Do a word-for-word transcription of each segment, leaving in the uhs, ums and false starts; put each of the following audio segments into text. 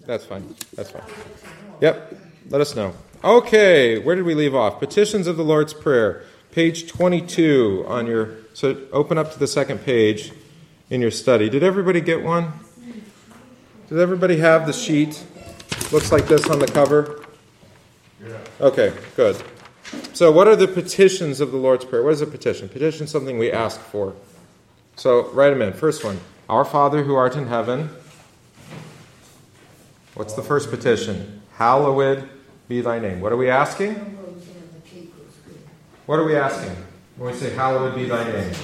That's fine. That's fine. Yep. Let us know. Okay. Where did we leave off? Petitions of the Lord's Prayer. Page twenty-two on your... So open up to the second page in your study. Did everybody get one? Does everybody have the sheet? Looks like this on the cover? Yeah. Okay. Good. So what are the petitions of the Lord's Prayer? What is a petition? Petition is something we ask for. So write them in. First one. Our Father who art in heaven. What's the first petition? Hallowed be thy name. What are we asking? What are we asking when we say hallowed be thy name?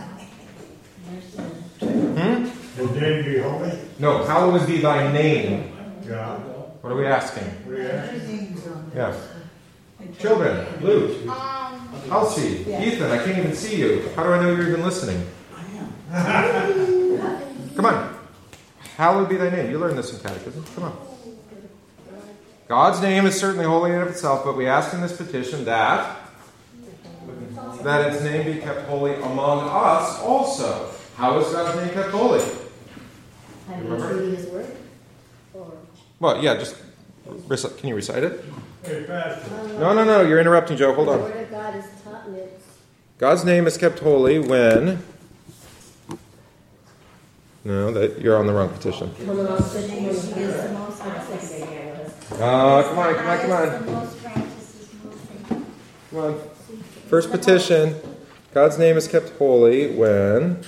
Hmm? His name be holy? No, hallowed be thy name. Yeah. What are we asking? What are you asking? Yes. Children, Luke, Elsie, Ethan, I can't even see you. How do I know you're even listening? Come on. Hallowed be thy name. You learned this in catechism. Come on. God's name is certainly holy in of itself, but we ask in this petition that that its name be kept holy among us also. How is God's name kept holy? Remember? His word? Or... Well, yeah, just can you recite it? Hey, Pastor. No, no, no. You're interrupting, Joe. Hold The on. word of God is taught and it's... God's name is kept holy when... No, that you're on the wrong petition. Uh, come on, come on, come on. Come on. First petition. God's name is kept holy when...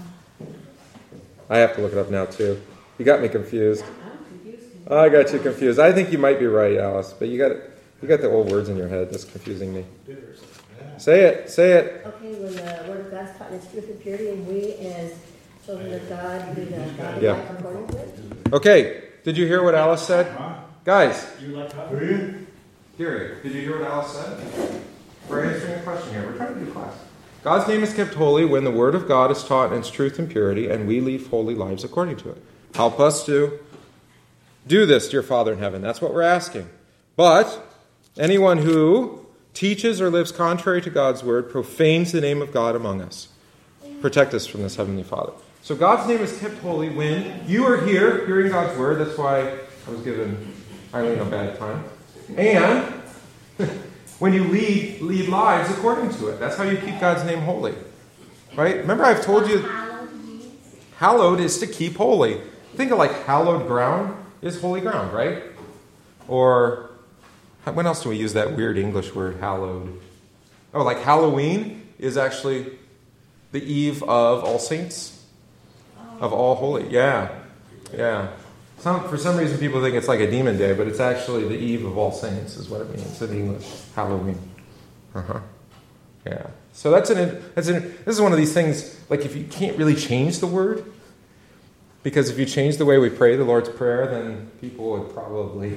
I have to look it up now, too. You got me confused. Oh, I got you confused. I think you might be right, Alice, but you got you got the old words in your head. That's confusing me. Say it. Say it. Okay, when the word of God is taught in its truth and purity, and we as children of God do the God Yeah. life according to it. Okay. Did you hear what Alice said? Guys. You like that? Who are you? Gary, did you hear what Alice said? We're answering a question here. We're trying to do class. God's name is kept holy when the word of God is taught in its truth and purity, and we live holy lives according to it. Help us to do this, dear Father in heaven. That's what we're asking. But anyone who teaches or lives contrary to God's word profanes the name of God among us. Protect us from this, Heavenly Father. So God's name is kept holy when you are here hearing God's word. That's why I was giving Eileen a bad time. And when you lead, lead lives according to it. That's how you keep God's name holy. Right? Remember I've told you, hallowed is to keep holy. Think of like hallowed ground is holy ground, right? Or, when else do we use that weird English word, hallowed? Oh, like Halloween is actually the eve of All Saints, of All Holy. Yeah, yeah. Some, for some reason people think it's like a demon day, but it's actually the eve of All Saints is what it means in English, Halloween. Uh-huh. Yeah. So that's an, that's an, this is one of these things, like if you can't really change the word, because if you change the way we pray the Lord's Prayer, then people would probably...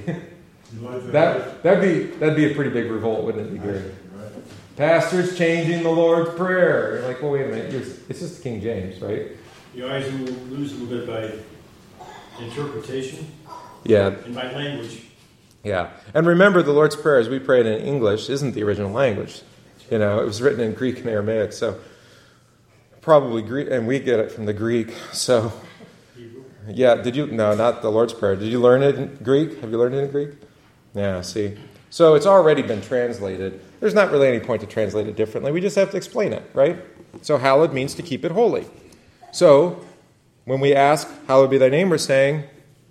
that, that'd be that'd be a pretty big revolt, wouldn't it be, Gary? Pastor's changing the Lord's Prayer. You're like, well, wait a minute. It's, it's just King James, right? You always lose a little bit by interpretation. Yeah. And by language. Yeah. And remember, the Lord's Prayer, as we pray it in English, isn't the original language. You know, it was written in Greek and Aramaic, so probably Greek, and we get it from the Greek, so... Yeah, did you... No, not the Lord's Prayer. Did you learn it in Greek? Have you learned it in Greek? Yeah, see. So it's already been translated. There's not really any point to translate it differently. We just have to explain it, right? So hallowed means to keep it holy. So when we ask, hallowed be thy name, we're saying,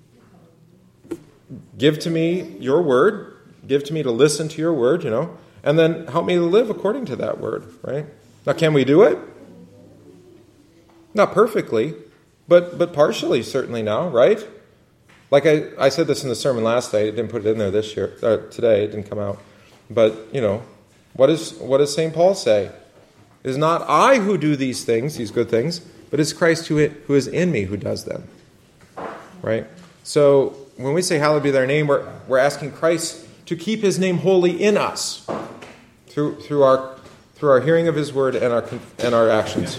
give to me your word. Give to me to listen to your word, you know. And then help me to live according to that word, right? Now, can we do it? Not perfectly. But but partially, certainly now, right? Like I, I said this in the sermon last night. I didn't put it in there this year, uh, today. It didn't come out. But, you know, what, is, what does Saint Paul say? It is not I who do these things, these good things, but it's Christ who, who is in me who does them. Right? So when we say, hallowed be thy name, we're, we're asking Christ to keep his name holy in us through, through, our, through our hearing of his word and our, and our actions.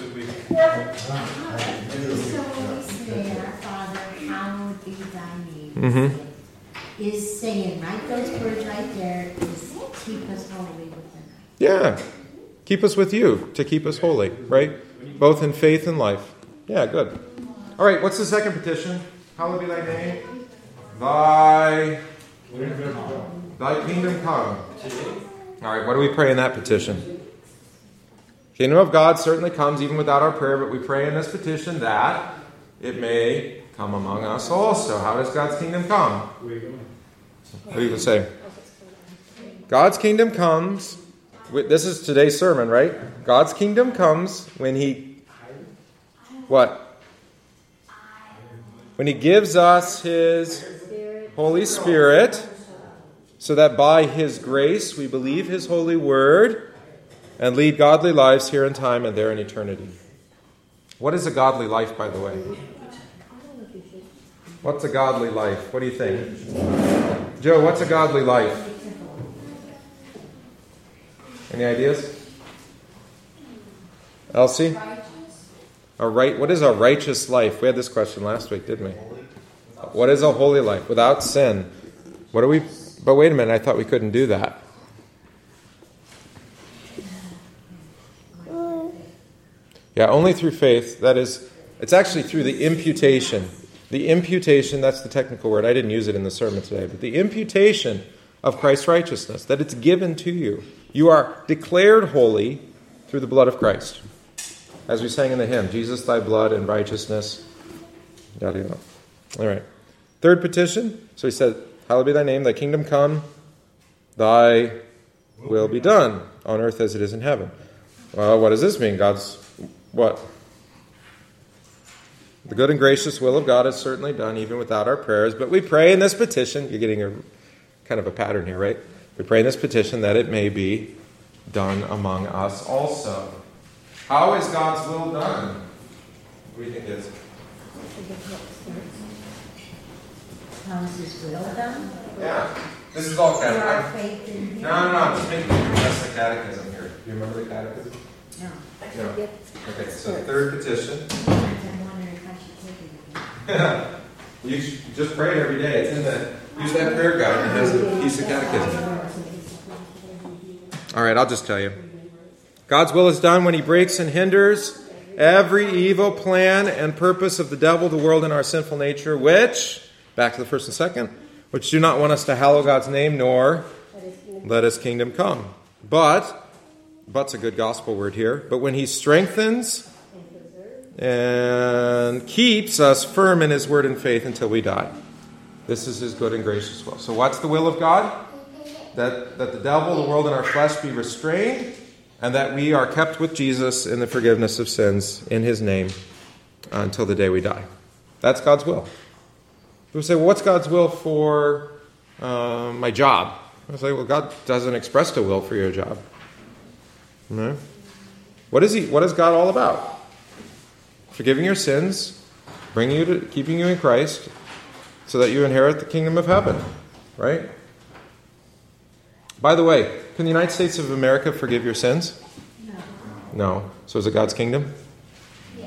Mm-hmm. Is saying, right? Those words right there is keep us holy within us. Yeah. Keep us with you to keep us holy, right? Both in faith and life. Yeah, good. All right, what's the second petition? Hallowed be thy name. Thy, Kingdom come. thy kingdom come. All right, what do we pray in that petition? Kingdom of God certainly comes even without our prayer, but we pray in this petition that it may come among us also. How does God's kingdom come? What do you say? God's kingdom comes, this is today's sermon, right? God's kingdom comes when He, what? When He gives us His Holy Spirit, so that by His grace we believe His holy word and lead godly lives here in time and there in eternity. What is a godly life, by the way? What's a godly life? What do you think? Joe, what's a godly life? Any ideas? Elsie? A right, what is a righteous life? We had this question last week, didn't we? What is a holy life? Without sin. What are we... But wait a minute, I thought we couldn't do that. Yeah, only through faith. That is, it's actually through the imputation. The imputation, that's the technical word. I didn't use it in the sermon today. But the imputation of Christ's righteousness, that it's given to you. You are declared holy through the blood of Christ. As we sang in the hymn, Jesus, thy blood and righteousness. Yada, yada. All right. Third petition. So he said, hallowed be thy name, thy kingdom come, thy will be done on earth as it is in heaven. Well, what does this mean? God's what? The good and gracious will of God is certainly done even without our prayers, but we pray in this petition, you're getting a kind of a pattern here, right? We pray in this petition that it may be done among us also. How is God's will done? What do you think it is? How is His will done? Yeah. This is all Through our catechism. faith in Him? No, no, no. I'm just making you confess the catechism here. Do you remember the catechism? No. No. Okay, so third petition. I'm wondering if I should take it. You should just pray it every day. It's in the, use that prayer guide. It has a piece of catechism. All right, I'll just tell you. God's will is done when He breaks and hinders every evil plan and purpose of the devil, the world, and our sinful nature, which, back to the first and second, which do not want us to hallow God's name, nor let His kingdom come. But, but's a good gospel word here, but when He strengthens and keeps us firm in His word and faith until we die. This is His good and gracious will. So what's the will of God? That, that the devil, the world, and our flesh be restrained, and that we are kept with Jesus in the forgiveness of sins in His name until the day we die. That's God's will. People say, well, what's God's will for uh, my job? I say, well, God doesn't express a will for your job. No. What is He? What is God all about? Forgiving your sins, bringing you to, keeping you in Christ, so that you inherit the kingdom of heaven. Right? By the way, can the United States of America forgive your sins? No. No. So is it God's kingdom? Yeah.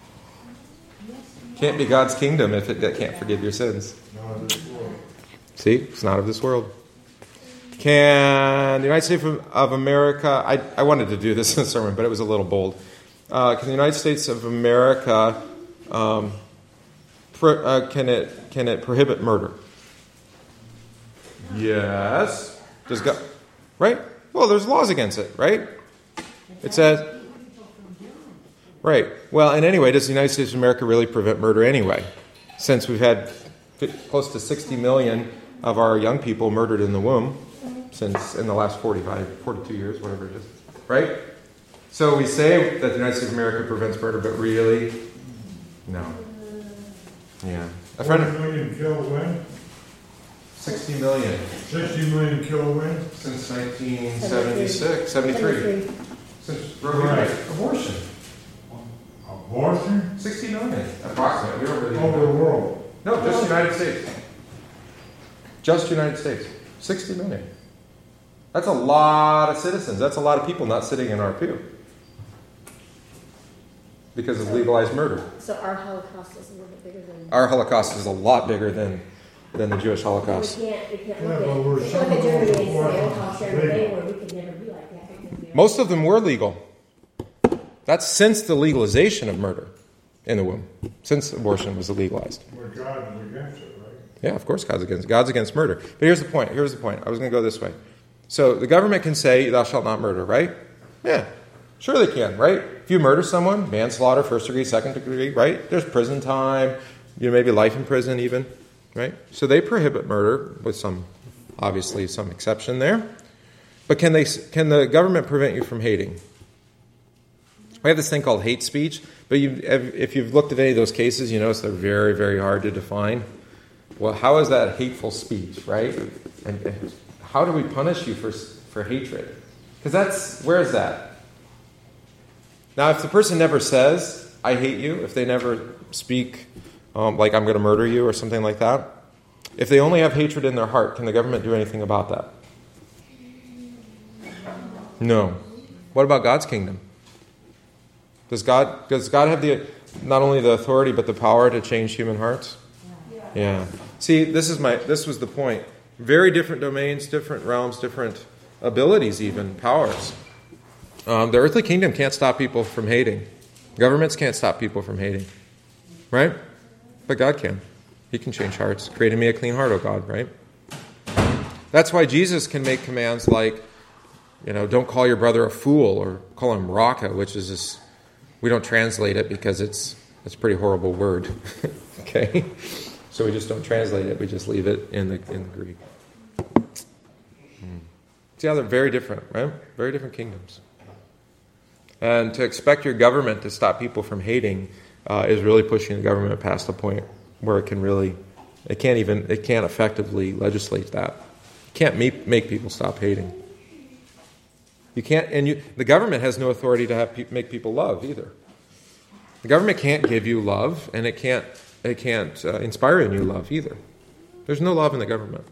Can't be God's kingdom if it can't forgive your sins. See? It's not of this world. Can the United States of America... I, I wanted to do this in a sermon, but it was a little bold. Uh, can the United States of America... Um, pro, uh, can it can it prohibit murder? Yes. Does God... Right? Well, there's laws against it, right? It says... Right. Well, and anyway, does the United States of America really prevent murder anyway? Since we've had close to sixty million of our young people murdered in the womb since in the last forty-five, forty-two years, whatever it is. Right? So we say that the United States of America prevents murder, but really, no. Yeah. A friend Forty million killed when? sixty million. Sixty million killed when? Since nineteen seventy-six, seventy-three. Since Roe v. Right. Wade. Abortion. Abortion? sixty million, approximately. We don't really Over the know. world. No, just United States. Just United States. sixty million. That's a lot of citizens. That's a lot of people not sitting in our pew. Because of legalized murder. So our Holocaust is a little bit bigger than... Our Holocaust is a lot bigger than, than the Jewish Holocaust. We can't, we can't Yeah, look at, but we're we can't look at some of Germany those and say, abortions oh, how is terrible they legal. were. We could never be like that. because we are- Most of them were legal. That's since the legalization of murder in the womb. Since abortion was legalized. But God is against it, right? Yeah, of course God's against God's against murder. But here's the point. Here's the point. I was going to go this way. So the government can say, thou shalt not murder, right? Yeah, sure they can, right? If you murder someone, manslaughter, first degree, second degree, right? There's prison time, you know, maybe life in prison even, right? So they prohibit murder with some, obviously, some exception there. But can they? Can the government prevent you from hating? We have this thing called hate speech, but you, if you've looked at any of those cases, you notice they're very, very hard to define. Well, how is that hateful speech, right? And, and how do we punish you for for hatred? Because that's, where is that? Now, if the person never says, I hate you, if they never speak, um, like I'm going to murder you or something like that, if they only have hatred in their heart, can the government do anything about that? No. What about God's kingdom? Does God does God have the not only the authority but the power to change human hearts? Yeah. yeah. See, this is my this was the point. Very different domains, different realms, different abilities, even powers. Um, the earthly kingdom can't stop people from hating. Governments can't stop people from hating, right? But God can. He can change hearts. Create in me a clean heart, O God, right? That's why Jesus can make commands like, you know, don't call your brother a fool, or call him raka, which is this. We don't translate it because it's it's a pretty horrible word. Okay, so we just don't translate it. We just leave it in the in the Greek. Hmm. See how they're very different, right? Very different kingdoms. And to expect your government to stop people from hating uh, is really pushing the government past the point where it can really, it can't even, it can't effectively legislate that. It can't make make people stop hating. You can't, and you, the government has no authority to have pe- make people love either. The government can't give you love, and it can't it can't uh, inspire in you love either. There's no love in the government.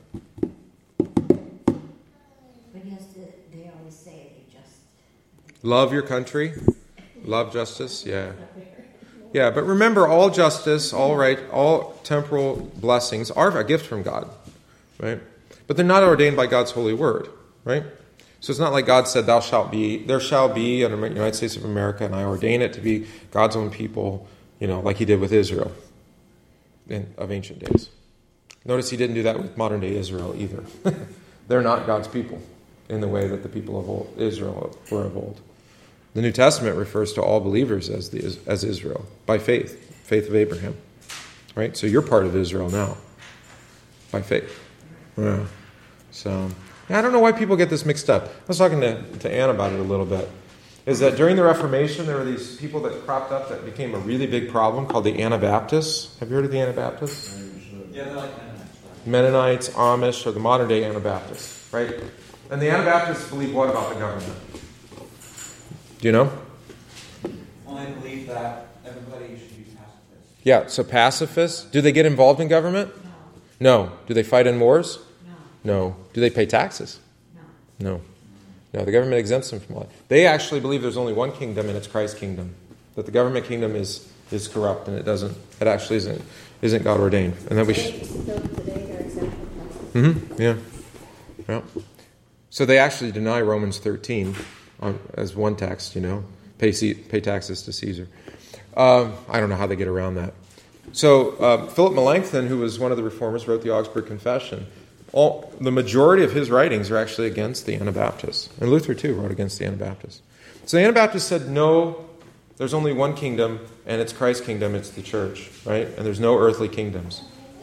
But yes, they always say they just Love your country, love justice, yeah, yeah. But remember, all justice, all right, all temporal blessings are a gift from God, right? But they're not ordained by God's holy word, right? So it's not like God said, thou shalt be, there shall be in the United States of America, and I ordain it to be God's own people, you know, like he did with Israel in, of ancient days. Notice he didn't do that with modern day Israel either. They're not God's people in the way that the people of old, Israel were of old. The New Testament refers to all believers as the as Israel, by faith, faith of Abraham. Right? So you're part of Israel now, by faith. Yeah. So... I don't know why people get this mixed up. I was talking to, to Ann about it a little bit. Is that during the Reformation, there were these people that cropped up that became a really big problem called the Anabaptists. Have you heard of the Anabaptists? Yeah, they're like Mennonites. Mennonites, Amish, or the modern day Anabaptists, right? And the Anabaptists believe what about the government? Do you know? Well, they believe that everybody should be pacifists. Yeah, so pacifists. Do they get involved in government? no, No. Do they fight in wars? no, No. Do they pay taxes? no. No. No, the government exempts them from all that. They actually believe there's only one kingdom, and it's Christ's kingdom. That the government kingdom is, is corrupt, and it doesn't. It actually isn't isn't God ordained, and that we should. So today they're exempt from taxes. Mm-hmm. Yeah. Yeah. So they actually deny Romans thirteen on, as one text. You know, pay pay taxes to Caesar. Um, I don't know how they get around that. So uh, Philip Melanchthon, who was one of the reformers, wrote the Augsburg Confession. All, the majority of his writings are actually against the Anabaptists. And Luther, too, wrote against the Anabaptists. So the Anabaptists said, no, there's only one kingdom, and it's Christ's kingdom, it's the church, right? And there's no earthly kingdoms.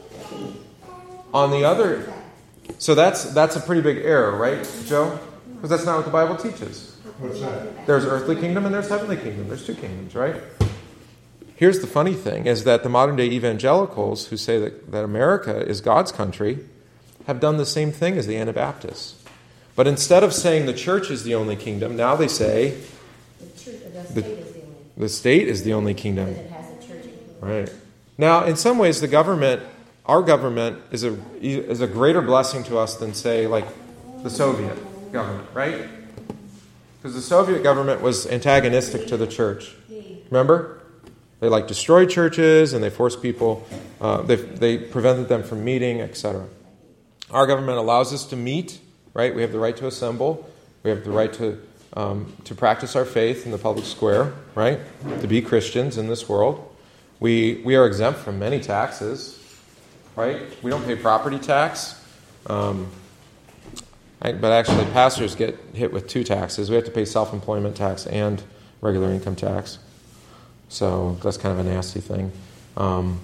On the other, so that's that's a pretty big error, right, Joe? Because that's not what the Bible teaches. What's that? There's earthly kingdom and there's heavenly kingdom. There's two kingdoms, right? Here's the funny thing, is that the modern-day evangelicals who say that, that America is God's country have done the same thing as the Anabaptists. But instead of saying the church is the only kingdom, now they say The church, the The- state is the only, the state is the only because kingdom. it has a church. Right. Now, in some ways, the government, our government, is a is a greater blessing to us than, say, like the Soviet government, right? Because the Soviet government was antagonistic to the church. Remember? They like destroyed churches and they forced people, uh, they they prevented them from meeting, et cetera. Our government allows us to meet, right? We have the right to assemble. We have the right to um, to practice our faith in the public square, right? To be Christians in this world. We we are exempt from many taxes. right? We don't pay property tax. Um, I, but actually, pastors get hit with two taxes. We have to pay self-employment tax and regular income tax. So that's kind of a nasty thing. Um,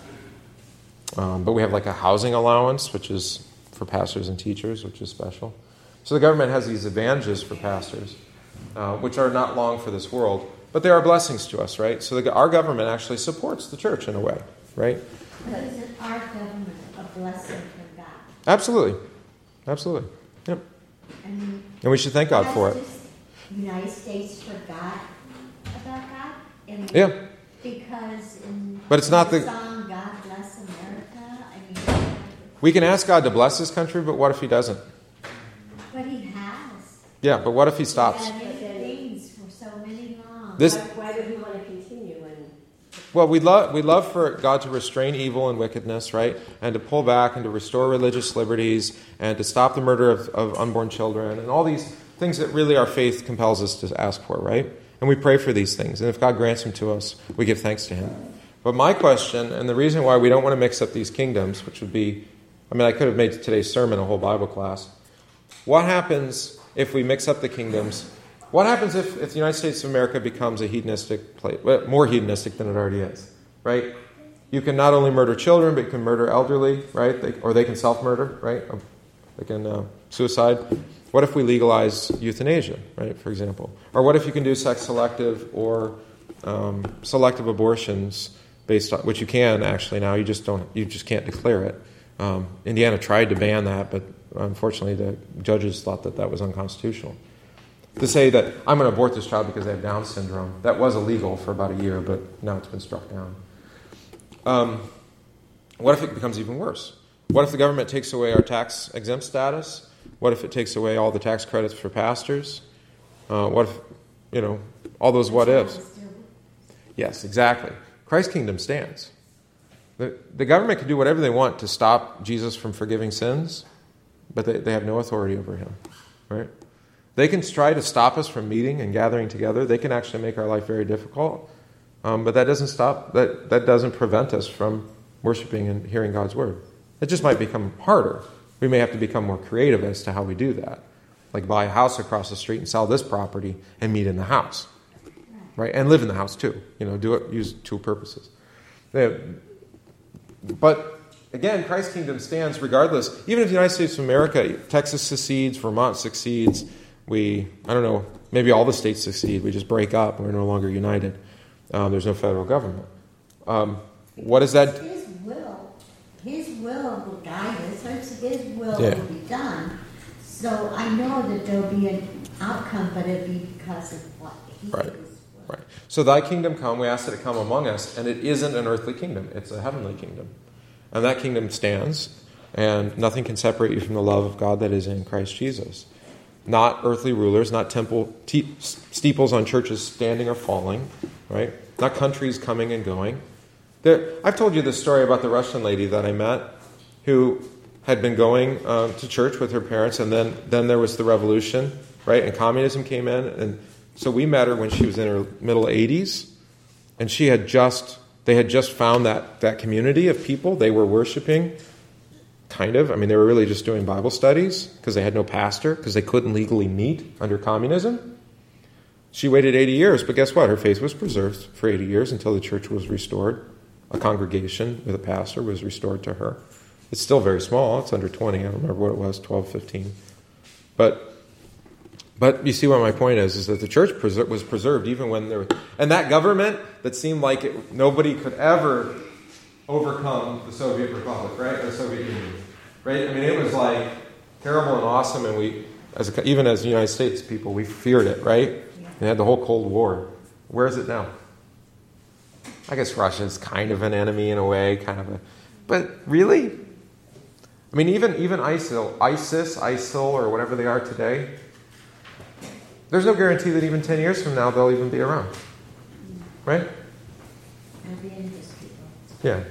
um, but we have like a housing allowance, which is for pastors and teachers, which is special. So the government has these advantages for pastors, uh, which are not long for this world, but they are blessings to us, right? So the, our government actually supports the church in a way, right? But isn't our government a blessing from God? Absolutely. Absolutely. Yep. I mean, And we should thank God has for it. this United States forgot about God? And Yeah. Because in But it's not the the- song God Bless America, I mean, We can ask God to bless this country, but what if he doesn't? but he has. Yeah, but what if he stops? He had many things for so many long. This, Why, why would we want to continue when well, we'd love, we'd love for God to restrain evil and wickedness, right? And to pull back and to restore religious liberties and to stop the murder of, of unborn children and all these things that really our faith compels us to ask for, right? And we pray for these things. And if God grants them to us, we give thanks to him. But my question, and the reason why we don't want to mix up these kingdoms, which would be, I mean, I could have made today's sermon a whole Bible class. What happens if we mix up the kingdoms? What happens if, if the United States of America becomes a hedonistic place, more hedonistic than it already is, right? You can not only murder children, but you can murder elderly, right? They, or they can self-murder, right? They can uh, suicide. What if we legalize euthanasia, right, for example? Or what if you can do sex-selective or um, selective abortions based on, which you can actually now, you just don't, you just can't declare it. Um, Indiana tried to ban that, but unfortunately the judges thought that that was unconstitutional. To say that I'm going to abort this child because they have Down syndrome, that was illegal for about a year, but now it's been struck down. Um, what if it becomes even worse? What if the government takes away our tax exempt status? What if it takes away all the tax credits for pastors? Uh, what if, you know, all those what ifs? Yes, exactly. Christ's kingdom stands. The, the government can do whatever they want to stop Jesus from forgiving sins, but they, they have no authority over him, right? They can try to stop us from meeting and gathering together. They can actually make our life very difficult, um, but that doesn't stop, that, that doesn't prevent us from worshiping and hearing God's word. It just might become harder. We may have to become more creative as to how we do that. Like buy a house across the street and sell this property and meet in the house, right? And live in the house too. You know, do it, use two purposes. They, but again, Christ's kingdom stands regardless. Even if the United States of America, Texas succeeds, Vermont succeeds, we, I don't know, maybe all the states succeed. We just break up. We're no longer united. Um, there's no federal government. Um, what is that? His will, his will will guide us. His will Yeah. will be done. So I know that there'll be an outcome, but it'll be because of what he Right. is. Right. So thy kingdom come, we ask that it come among us, and it isn't an earthly kingdom, it's a heavenly kingdom. And that kingdom stands, and nothing can separate you from the love of God that is in Christ Jesus. Not earthly rulers, not temple te- steeples on churches standing or falling, right? Not countries coming and going. There, I've told you this story about the Russian lady that I met who had been going uh, to church with her parents, and then, then there was the revolution, right? And communism came in, and so we met her when she was in her middle eighties, and she had just, they had just found that, that community of people they were worshiping, kind of. I mean, they were really just doing Bible studies because they had no pastor, because they couldn't legally meet under communism. She waited eighty years, but guess what? Her faith was preserved for eighty years until the church was restored. A congregation with a pastor was restored to her. It's still very small. It's under twenty. I don't remember what it was, twelve, fifteen. But But you see what my point is, is that the church preser- was preserved even when there was... And that government that seemed like it, nobody could ever overcome the Soviet Republic, right? The Soviet Union, right? I mean, it was like terrible and awesome, and we, as a, even as the United States people, we feared it, right? They had the whole Cold War. Where is it now? I guess Russia's kind of an enemy in a way, kind of a... But really? I mean, even, even ISIL, ISIS, ISIL, or whatever they are today... There's no guarantee that even ten years from now they'll even be around. Right? It'll be in this people. Yeah.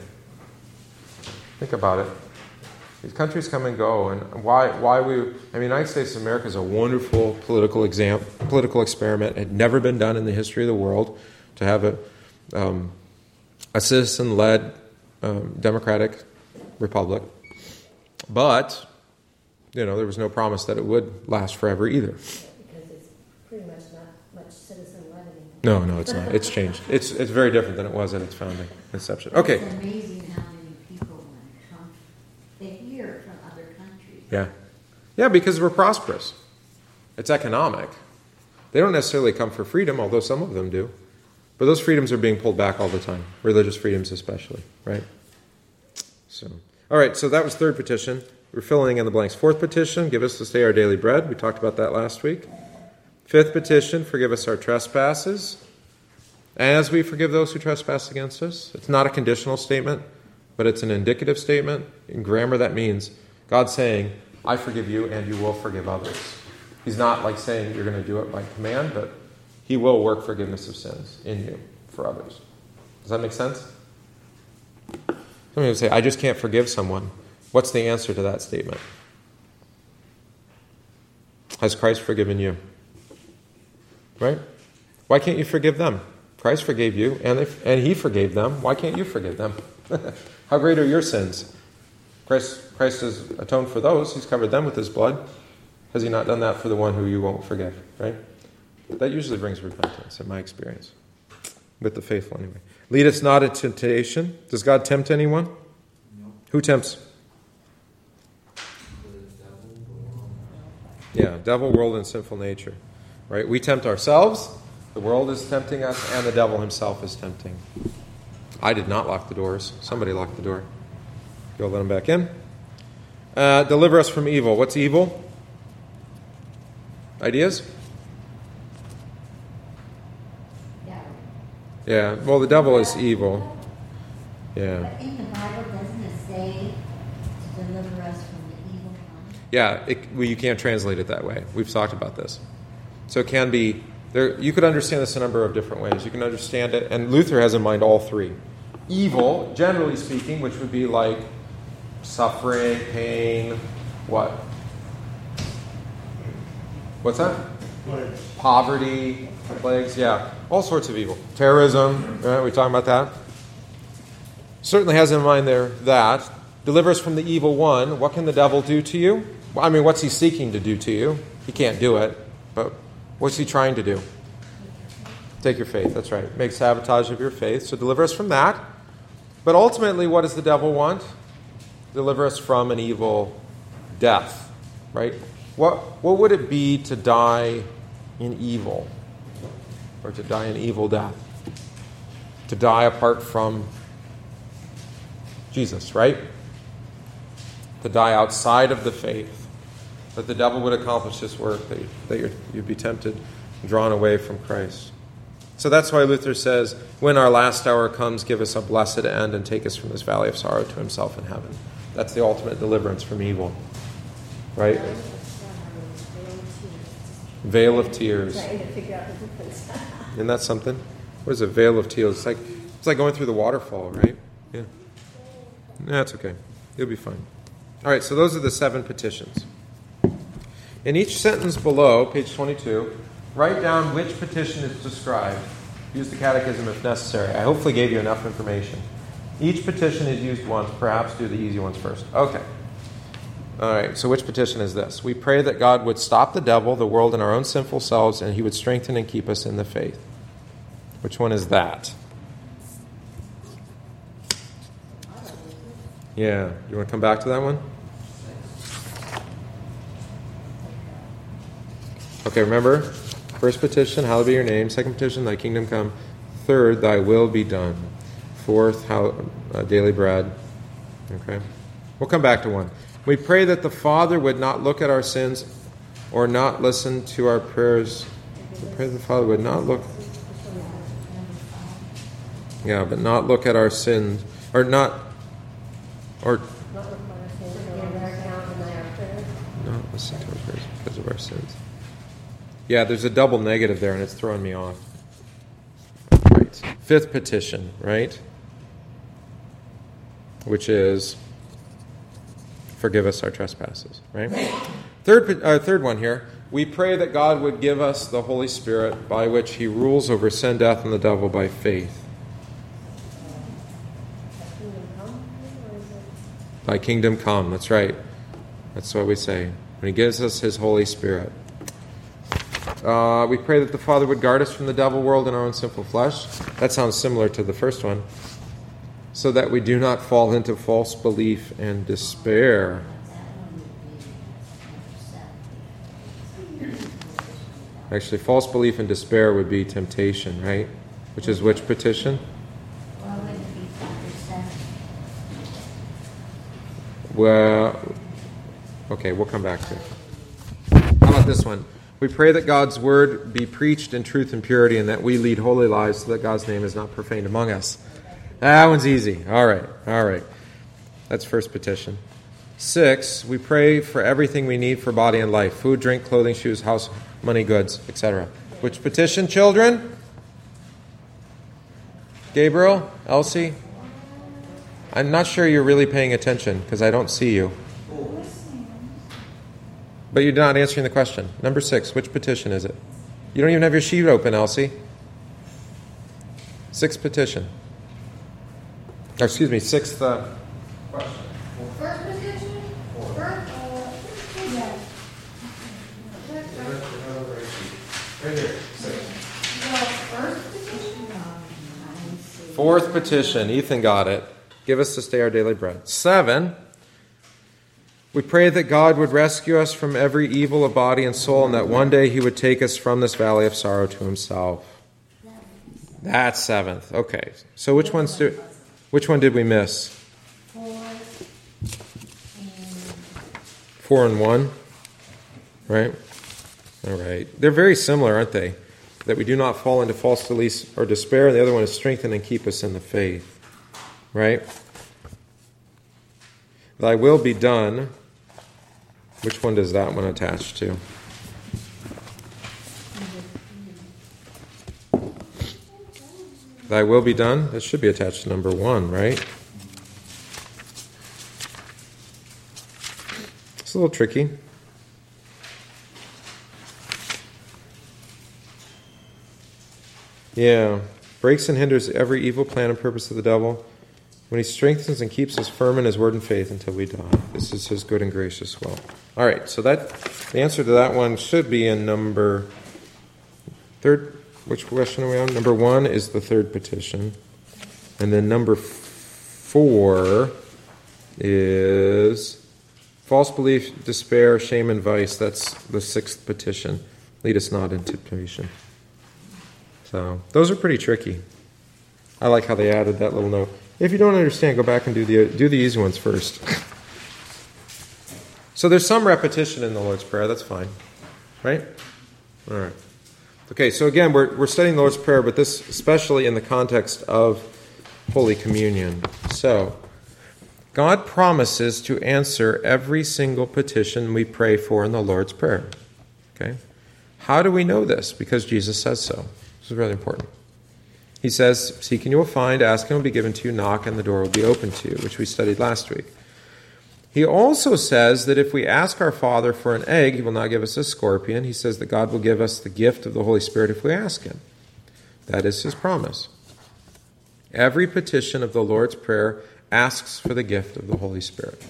Think about it. These countries come and go, and why why we I mean the United States of America is a wonderful political exam political experiment. It had never been done in the history of the world to have a um, a citizen led um, democratic republic. But, you know, there was no promise that it would last forever either. Because it's pretty much not much citizen-led anymore. No, no, it's not. It's changed. It's it's very different than it was at its founding inception. Okay. It's amazing how many people want to come. They hear from other countries. Yeah. Yeah, because we're prosperous. It's economic. They don't necessarily come for freedom, although some of them do. But those freedoms are being pulled back all the time. Religious freedoms especially, right? So, all right, so that was third petition. We're filling in the blanks. Fourth petition, give us this day our daily bread. We talked about that last week. Fifth petition, forgive us our trespasses, as we forgive those who trespass against us. It's not a conditional statement, but it's an indicative statement. In grammar, that means God saying, I forgive you and you will forgive others. He's not like saying you're going to do it by command, but he will work forgiveness of sins in you for others. Does that make sense? Somebody would say, I just can't forgive someone. What's the answer to that statement? Has Christ forgiven you? Right? Why can't you forgive them? Christ forgave you, and, if, and he forgave them. Why can't you forgive them? How great are your sins? Christ, Christ has atoned for those. He's covered them with his blood. Has he not done that for the one who you won't forgive? Right? That usually brings repentance, in my experience. With the faithful, anyway. Lead us not into temptation. Does God tempt anyone? No. Who tempts? Yeah, devil, world, and sinful nature. Right? We tempt ourselves, the world is tempting us, and the devil himself is tempting. I did not lock the doors. Somebody locked the door. Go let him back in. Uh, deliver us from evil. What's evil? Ideas? Yeah. Yeah, well, the devil is evil. Yeah. But in the Bible, doesn't it say to deliver us from the evil one? Yeah, it, well, you can't translate it that way. We've talked about this. So it can be, there. You could understand this a number of different ways. You can understand it, and Luther has in mind all three. Evil, generally speaking, which would be like suffering, pain, what? What's that? Plagues. Poverty, plagues, yeah. All sorts of evil. Terrorism, right? We talking about that? Certainly has in mind there that. Deliver us from the evil one. What can the devil do to you? Well, I mean, what's he seeking to do to you? He can't do it, but what's he trying to do? Take your faith, that's right. Make sabotage of your faith. So deliver us from that. But ultimately, what does the devil want? Deliver us from an evil death, right? What, what would it be to die in evil? Or to die an evil death? To die apart from Jesus, right? To die outside of the faith. That the devil would accomplish this work, that, you, that you're, you'd be tempted and drawn away from Christ. So that's why Luther says, when our last hour comes, give us a blessed end and take us from this valley of sorrow to himself in heaven. That's the ultimate deliverance from evil. Right? Veil of tears. Trying to figure out the difference. Isn't that something? What is a veil of tears? It's like it's like going through the waterfall, right? Yeah. That's okay. You'll be fine. All right, so those are the seven petitions. In each sentence below, page twenty-two, write down which petition is described. Use the catechism if necessary. I hopefully gave you enough information. Each petition is used once. Perhaps do the easy ones first. Okay. All right, so which petition is this? We pray that God would stop the devil, the world, and our own sinful selves, and he would strengthen and keep us in the faith. Which one is that? Yeah, you want to come back to that one? Okay, remember, first petition, hallowed be your name. Second petition, thy kingdom come. Third, thy will be done. Fourth, how, uh, daily bread. Okay, we'll come back to one. We pray that the Father would not look at our sins or not listen to our prayers. We pray that the Father would not look... Yeah, but not look at our sins, or not... Or Not look on our sins, or on our account, deny our prayers. not listen to our prayers because of our sins. Yeah, there's a double negative there, and it's throwing me off. Right. Fifth petition, right? Which is, forgive us our trespasses, right? Third, uh, third one here. We pray that God would give us the Holy Spirit by which he rules over sin, death, and the devil by faith. Kingdom come, or is it? Thy kingdom come. That's right. That's what we say. When he gives us his Holy Spirit. Uh, we pray that the Father would guard us from the devil world and our own sinful flesh. That sounds similar to the first one. So that we do not fall into false belief and despair. Actually, false belief and despair would be temptation, right? Which is which petition? Well, would it be chapter seven? Well, okay, we'll come back to it. How about this one? We pray that God's word be preached in truth and purity and that we lead holy lives so that God's name is not profaned among us. That one's easy. All right, all right. That's first petition. Six, we pray for everything we need for body and life. Food, drink, clothing, shoes, house, money, goods, et cetera. Which petition, children? Gabriel? Elsie? I'm not sure you're really paying attention because I don't see you. But you're not answering the question. Number six, which petition is it? You don't even have your sheet open, Elsie. Sixth petition. Or, excuse me, sixth uh, question. First position? First, uh, yeah. Right here, six. The first position? Fourth petition. Ethan got it. Give us this day our daily bread. Seven. We pray that God would rescue us from every evil of body and soul and that one day he would take us from this valley of sorrow to himself. That's seventh. Okay. So which one's do, which one did we miss? Four and Four and one. Right? All right. They're very similar, aren't they? That we do not fall into false beliefs or despair. And the other one is strengthen and keep us in the faith. Right? Thy will be done. Which one does that one attach to? Thy will be done? That should be attached to number one, right? It's a little tricky. Yeah. Breaks and hinders every evil plan and purpose of the devil when he strengthens and keeps us firm in his word and faith until we die. This is his good and gracious will. All right, so that the answer to that one should be in number third. Which question are we on? Number one is the third petition. And then number f- four is false belief, despair, shame, and vice. That's the sixth petition. Lead us not into temptation. So those are pretty tricky. I like how they added that little note. If you don't understand, go back and do the do the easy ones first. So there's some repetition in the Lord's Prayer. That's fine. Right? All right. Okay, so again, we're we're studying the Lord's Prayer, but this especially in the context of Holy Communion. So, God promises to answer every single petition we pray for in the Lord's Prayer. Okay? How do we know this? Because Jesus says so. This is really important. He says, seek and you will find, ask and it will be given to you, knock and the door will be opened to you, which we studied last week. He also says that if we ask our Father for an egg, he will not give us a scorpion. He says that God will give us the gift of the Holy Spirit if we ask him. That is his promise. Every petition of the Lord's Prayer asks for the gift of the Holy Spirit.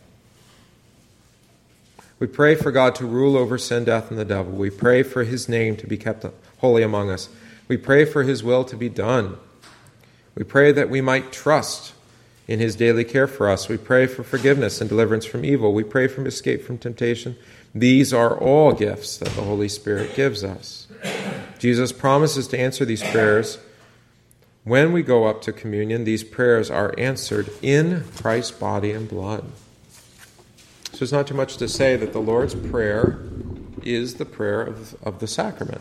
We pray for God to rule over sin, death, and the devil. We pray for his name to be kept holy among us. We pray for his will to be done. We pray that we might trust in his daily care for us. We pray for forgiveness and deliverance from evil. We pray for escape from temptation. These are all gifts that the Holy Spirit gives us. Jesus promises to answer these prayers. When we go up to communion, these prayers are answered in Christ's body and blood. So it's not too much to say that the Lord's Prayer is the prayer of, of the sacrament.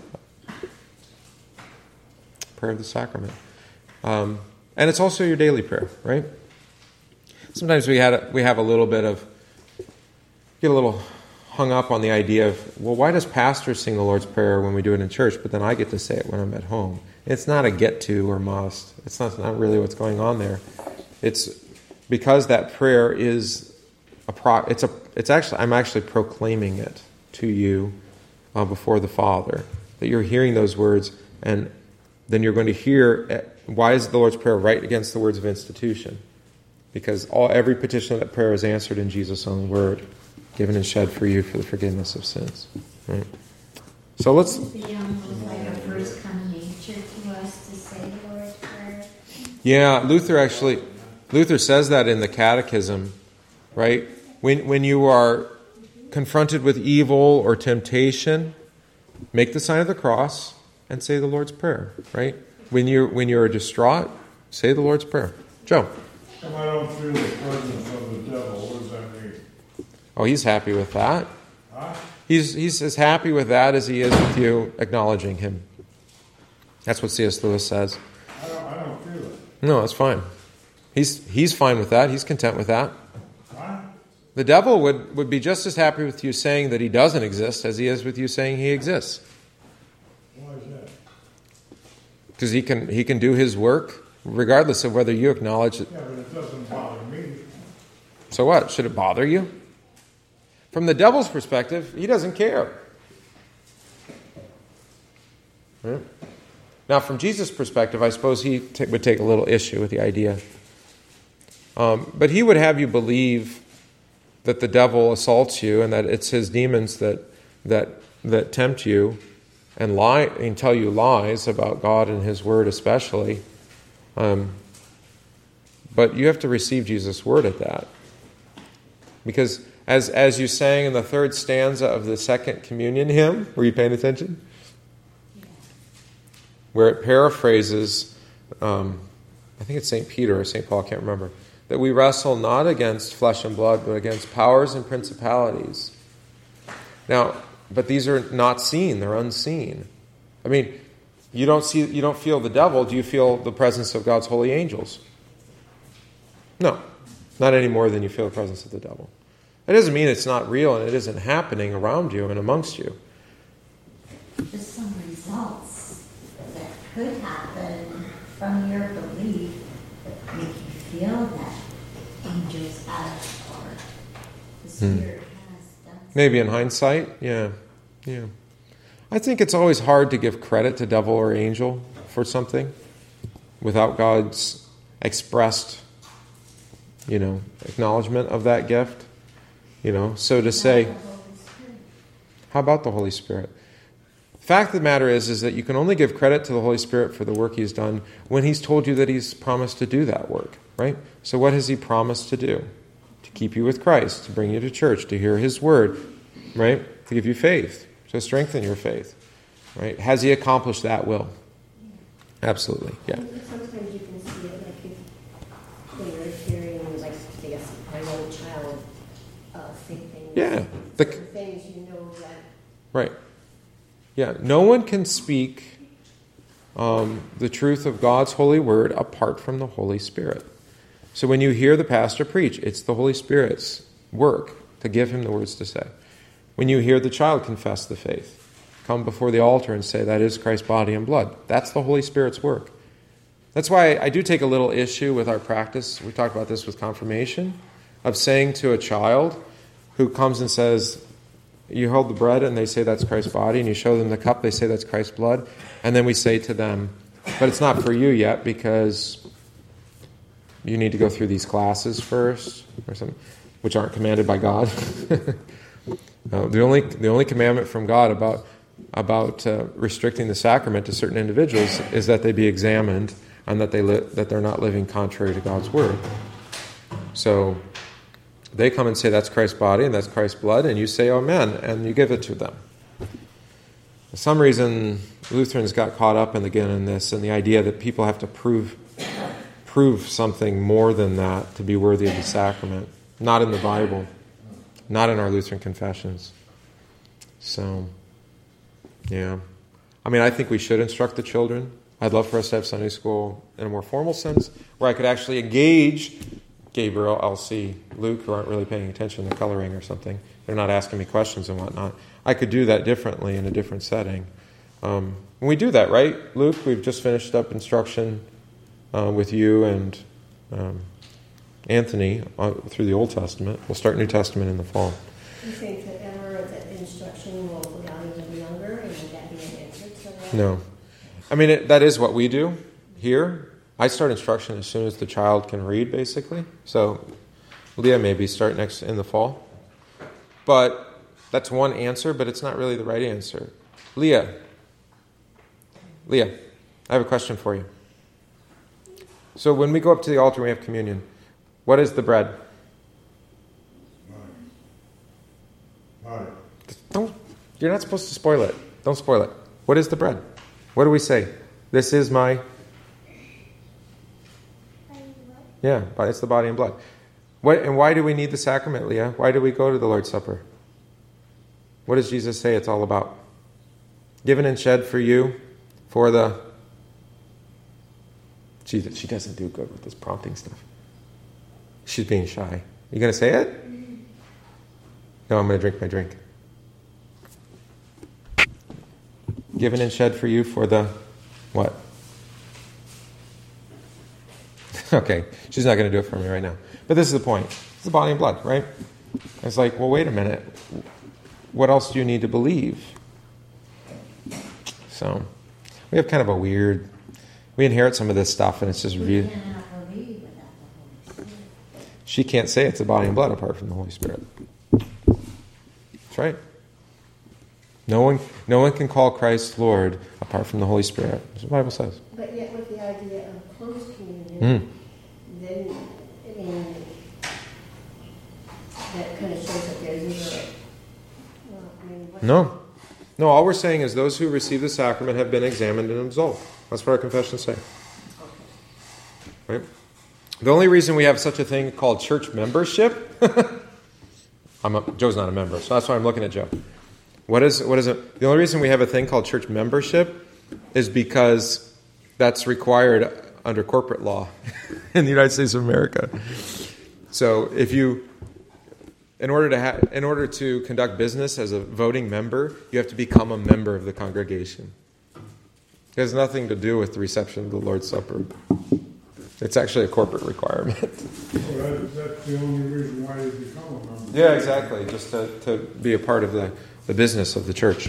Prayer of the sacrament. Um, and it's also your daily prayer, right? Sometimes we had a, we have a little bit of, get a little hung up on the idea of, well, why does pastors sing the Lord's Prayer when we do it in church, but then I get to say it when I'm at home? It's not a get to or must. It's not, not really what's going on there. It's because that prayer is a pro, it's a it's actually I'm actually proclaiming it to you uh, before the Father, that you're hearing those words, and then you're going to hear, why is the Lord's Prayer right against the words of institution? Because all every petition of that prayer is answered in Jesus' own word, given and shed for you for the forgiveness of sins. Right? So let's... It'd be almost like a first come nature to us to say the Lord's Prayer. Yeah, Luther actually, Luther says that in the Catechism, right? When when you are confronted with evil or temptation, make the sign of the cross and say the Lord's Prayer, right? When you when you are distraught, say the Lord's Prayer. Joe. If I don't feel the presence of the devil, what does that mean? Oh, he's happy with that. Huh? He's he's as happy with that as he is with you acknowledging him. That's what C S Lewis says. I don't, I don't feel it. No, that's fine. He's he's fine with that. He's content with that. Huh? The devil would, would be just as happy with you saying that he doesn't exist as he is with you saying he exists. Why is that? Because he can he can do his work regardless of whether you acknowledge it. Yeah, but it doesn't bother me. So what? Should it bother you? From the devil's perspective, he doesn't care. Right? Now, from Jesus' perspective, I suppose he t- would take a little issue with the idea. Um, but he would have you believe that the devil assaults you and that it's his demons that that that tempt you and lie and tell you lies about God and his word especially. Um, but you have to receive Jesus' word at that. Because as as you sang in the third stanza of the second communion hymn, were you paying attention? Where it paraphrases, um, I think it's Saint Peter or Saint Paul, I can't remember, that we wrestle not against flesh and blood, but against powers and principalities. Now, but these are not seen, they're unseen. I mean, you don't see, you don't feel the devil, do you feel the presence of God's holy angels? No, not any more than you feel the presence of the devil. It doesn't mean it's not real and it isn't happening around you and amongst you. There's some results that could happen from your belief that make you feel that angels have, or the Spirit hmm. has done something. Maybe in hindsight, yeah, yeah. I think it's always hard to give credit to devil or angel for something without God's expressed, you know, acknowledgement of that gift. You know, so to say, how about the Holy Spirit? The fact of the matter is, is that you can only give credit to the Holy Spirit for the work He's done when He's told you that He's promised to do that work, right? So what has He promised to do? To keep you with Christ, to bring you to church, to hear His word, right? To give you faith, to strengthen your faith, right? Has He accomplished that will? Absolutely, yeah. Sometimes you can see it like if, when you're hearing, like, say, a young child uh, say things. Yeah. The, things you know that. right. Yeah, no one can speak um, the truth of God's holy word apart from the Holy Spirit. So when you hear the pastor preach, it's the Holy Spirit's work to give him the words to say. When you hear the child confess the faith, come before the altar and say that is Christ's body and blood, that's the Holy Spirit's work. That's why I do take a little issue with our practice. We talked about this with confirmation, of saying to a child who comes and says, you hold the bread and they say that's Christ's body, and you show them the cup, they say that's Christ's blood, and then we say to them, but it's not for you yet because you need to go through these classes first, or something, which aren't commanded by God. uh, the only the only commandment from God about about uh, restricting the sacrament to certain individuals is that they be examined and that they li- that they're not living contrary to God's word. So they come and say that's Christ's body and that's Christ's blood, and you say amen, and you give it to them. For some reason, Lutherans got caught up in again in this, and the idea that people have to prove prove something more than that to be worthy of the sacrament. Not in the Bible, not in our Lutheran confessions. So, yeah. I mean, I think we should instruct the children. I'd love for us to have Sunday school in a more formal sense, where I could actually engage Gabriel, Elsie, Luke, who aren't really paying attention to coloring or something. They're not asking me questions and whatnot. I could do that differently in a different setting. Um, when we do that, right, Luke? We've just finished up instruction uh, with you and um, Anthony uh, through the Old Testament. We'll start New Testament in the fall. Do you think that ever that instruction will go down even younger, and would that be an answer to that? No. I mean, it, that is what we do here. I start instruction as soon as the child can read, basically. So Leah maybe start next in the fall. But that's one answer, but it's not really the right answer. Leah. Leah, I have a question for you. So when we go up to the altar and we have communion, what is the bread? Right. Don't, you're not supposed to spoil it. Don't spoil it. What is the bread? What do we say? This is my... Yeah, but it's the body and blood. What, and why do we need the sacrament, Leah? Why do we go to the Lord's Supper? What does Jesus say it's all about? Given and shed for you, for the... She, she doesn't do good with this prompting stuff. She's being shy. You going to say it? No, I'm going to drink my drink. Given and shed for you for the... What? Okay, she's not going to do it for me right now. But this is the point. It's the body and blood, right? It's like, well, wait a minute. What else do you need to believe? So, we have kind of a weird... We inherit some of this stuff, and it's just... We Re- cannot believe without the Holy Spirit. she can't say it's the body and blood apart from the Holy Spirit. That's right. No one, no one can call Christ Lord apart from the Holy Spirit. That's what the Bible says. But yet with the idea of closed communion, Mm. then, I mean, that kind of shows that there's either, well, I mean, what... No. No, all we're saying is those who receive the sacrament have been examined and absolved. That's what our confessions say. Right? The only reason we have such a thing called church membership... I'm a, Joe's not a member, so that's why I'm looking at Joe. What is what is it? The only reason we have a thing called church membership is because that's required under corporate law in the United States of America. So if you, in order to ha- in order to conduct business as a voting member, you have to become a member of the congregation. It has nothing to do with the reception of the Lord's Supper. It's actually a corporate requirement. So that, that's the only reason why you become a member. Yeah, exactly. Just to, to be a part of the, the business of the church.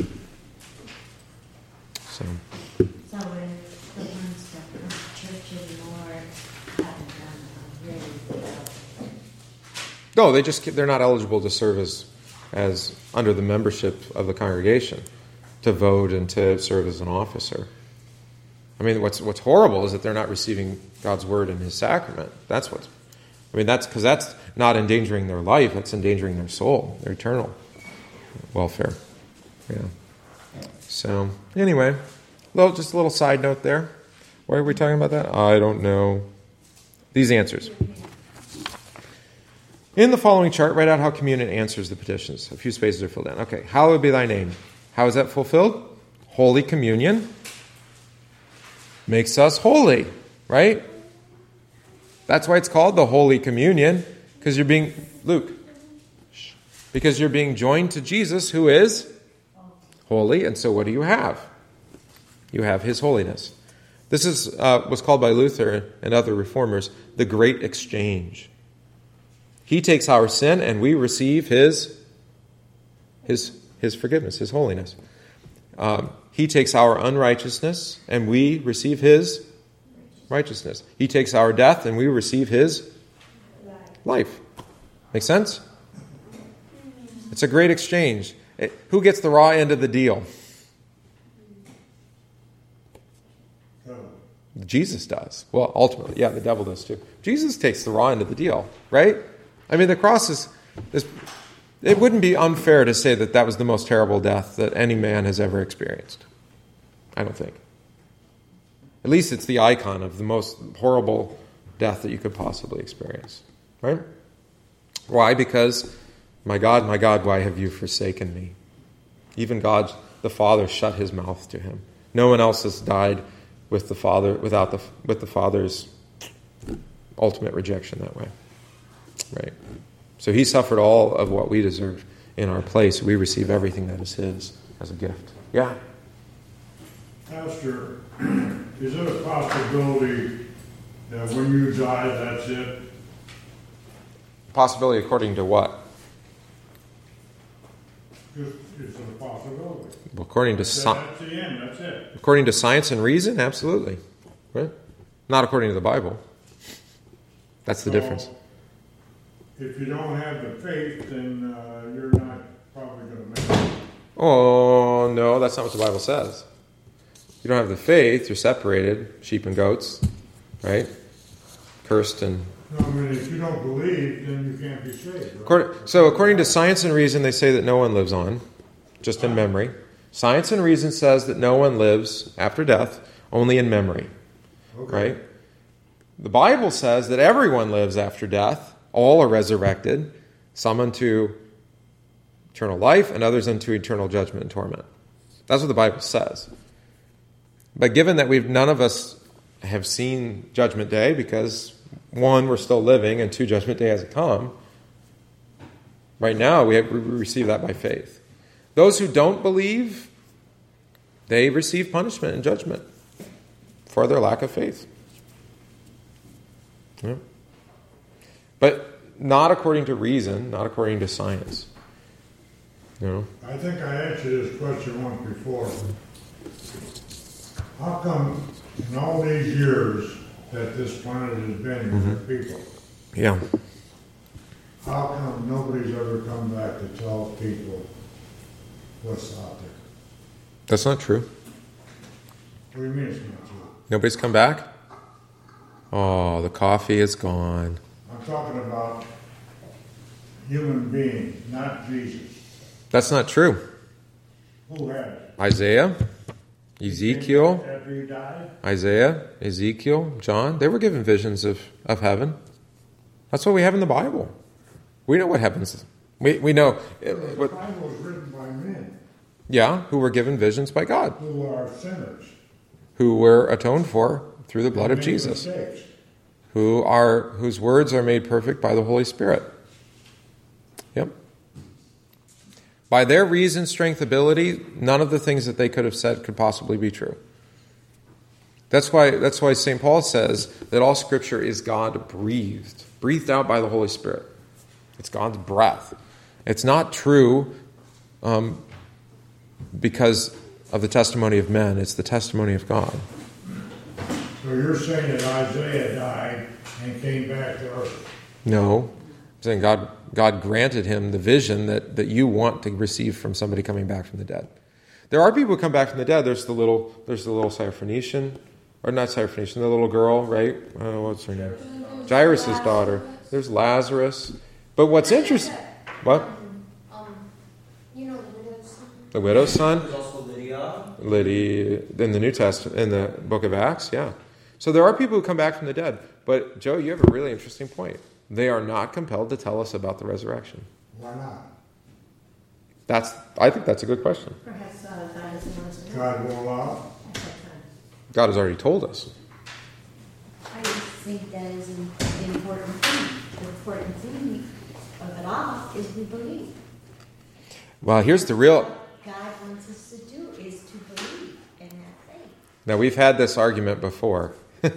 So, So if the ones that come to church anymore haven't done a really well. no, they just they're not eligible to serve as as under the membership of the congregation, to vote and to serve as an officer. I mean, what's what's horrible is that they're not receiving God's word and His sacrament. That's what's. I mean, that's because that's not endangering their life. That's endangering their soul, their eternal welfare. Yeah. So anyway, little just a little side note there. Why are we talking about that? I don't know. These answers. In the following chart, write out how communion answers the petitions. A few spaces are filled in. Okay, hallowed be thy name. How is that fulfilled? Holy Communion makes us holy, right? That's why it's called the Holy Communion, because you're being, Luke, because you're being joined to Jesus, who is holy, and so what do you have? You have His holiness. This is uh, was called by Luther and other reformers the Great Exchange. He takes our sin and we receive His, His, His forgiveness, His holiness. Um, he takes our unrighteousness and we receive His righteousness. He takes our death and we receive His life. Make sense? It's a great exchange. It, who gets the raw end of the deal? Jesus does. Well, ultimately, yeah, the devil does too. Jesus takes the raw end of the deal, right? I mean, the cross is, is, it wouldn't be unfair to say that that was the most terrible death that any man has ever experienced. I don't think. At least it's the icon of the most horrible death that you could possibly experience, right? Why? Because, my God, my God, why have you forsaken me? Even God, the Father, shut His mouth to Him. No one else has died with the Father, without the with the Father's ultimate rejection that way. Right. So He suffered all of what we deserve in our place. We receive everything that is His as a gift. Yeah. Pastor, is it a possibility that when you die, that's it? Possibility according to what? Just, is it a possibility? According to That- science. That's the end, that's it. According to science and reason, absolutely. Right? Not according to the Bible. That's the So, difference. If you don't have the faith, then uh, you're not probably going to make it. Oh, no, that's not what the Bible says. You don't have the faith, you're separated, sheep and goats, right? Cursed and... No, I mean, if you don't believe, then you can't be saved. Right? According, so according to science and reason, they say that no one lives on, just in memory. Science and reason says that no one lives after death, only in memory, Okay. right? The Bible says that everyone lives after death, all are resurrected, some unto eternal life and others unto eternal judgment and torment. That's what the Bible says. But given that we've none of us have seen Judgment Day, because one, we're still living, and two, Judgment Day hasn't come, right now we, have, we receive that by faith. Those who don't believe, they receive punishment and judgment for their lack of faith. Yeah. But not according to reason, not according to science. You know? I think I asked you this question once before. How come in all these years that this planet has been here with people, Yeah. how come nobody's ever come back to tell people what's out there? That's not true. What do you mean it's not true? Nobody's come back? Oh, the coffee is gone. I'm talking about human beings, not Jesus. That's not true. Who had it? Isaiah, Ezekiel, After he died? Isaiah, Ezekiel, John, they were given visions of, of heaven. That's what we have in the Bible. We know what heaven's. We, we know. The What, Bible was written by men yeah, who were given visions by God, who are sinners. who were atoned for through the blood of Made Jesus, mistakes. who are whose words are made perfect by the Holy Spirit. Yep. By their reason, strength, ability, none of the things that they could have said could possibly be true. That's why that's why Saint Paul says that all Scripture is God breathed, breathed out by the Holy Spirit. It's God's breath. It's not true um, because of the testimony of men. It's the testimony of God. So you're saying that Isaiah died and came back to earth? No. I'm saying God God granted him the vision that, that you want to receive from somebody coming back from the dead. There are people who come back from the dead. There's the little there's the little Syrophoenician, or not Syrophoenician, the little girl, right? I don't know what's her name. Jairus' daughter. There's Lazarus. But what's interesting... What? Um, you know, the widow's son. The widow's son? There's also Lydia. Lydia, in the New Testament, in the book of Acts, yeah. So there are people who come back from the dead. But, Joe, you have a really interesting point. They are not compelled to tell us about the resurrection. Why not? That's. I think that's a good question. Perhaps uh, God doesn't want us to know. God will allow. At that time. God has already told us. I just think that is an important thing. The important thing of it all is we believe. Well, here's the real... What God wants us to do is to believe in that faith. Now, we've had this argument before.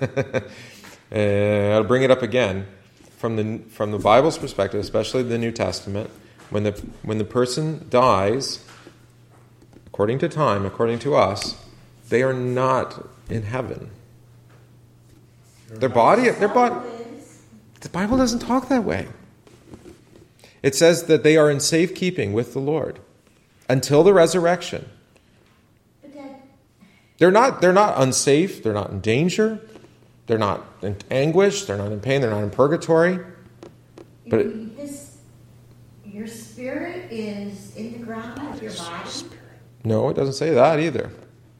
And I'll bring it up again. From the from the Bible's perspective, especially the New Testament, when the when the person dies, according to time, according to us, they are not in heaven. Their body, their body. The Bible doesn't talk that way. It says that they are in safekeeping with the Lord until the resurrection. But that, They're not. They're not unsafe. They're not in danger. They're not in anguish. They're not in pain. They're not in purgatory. But it, this, your spirit is in the ground of your body. no, it doesn't say that either.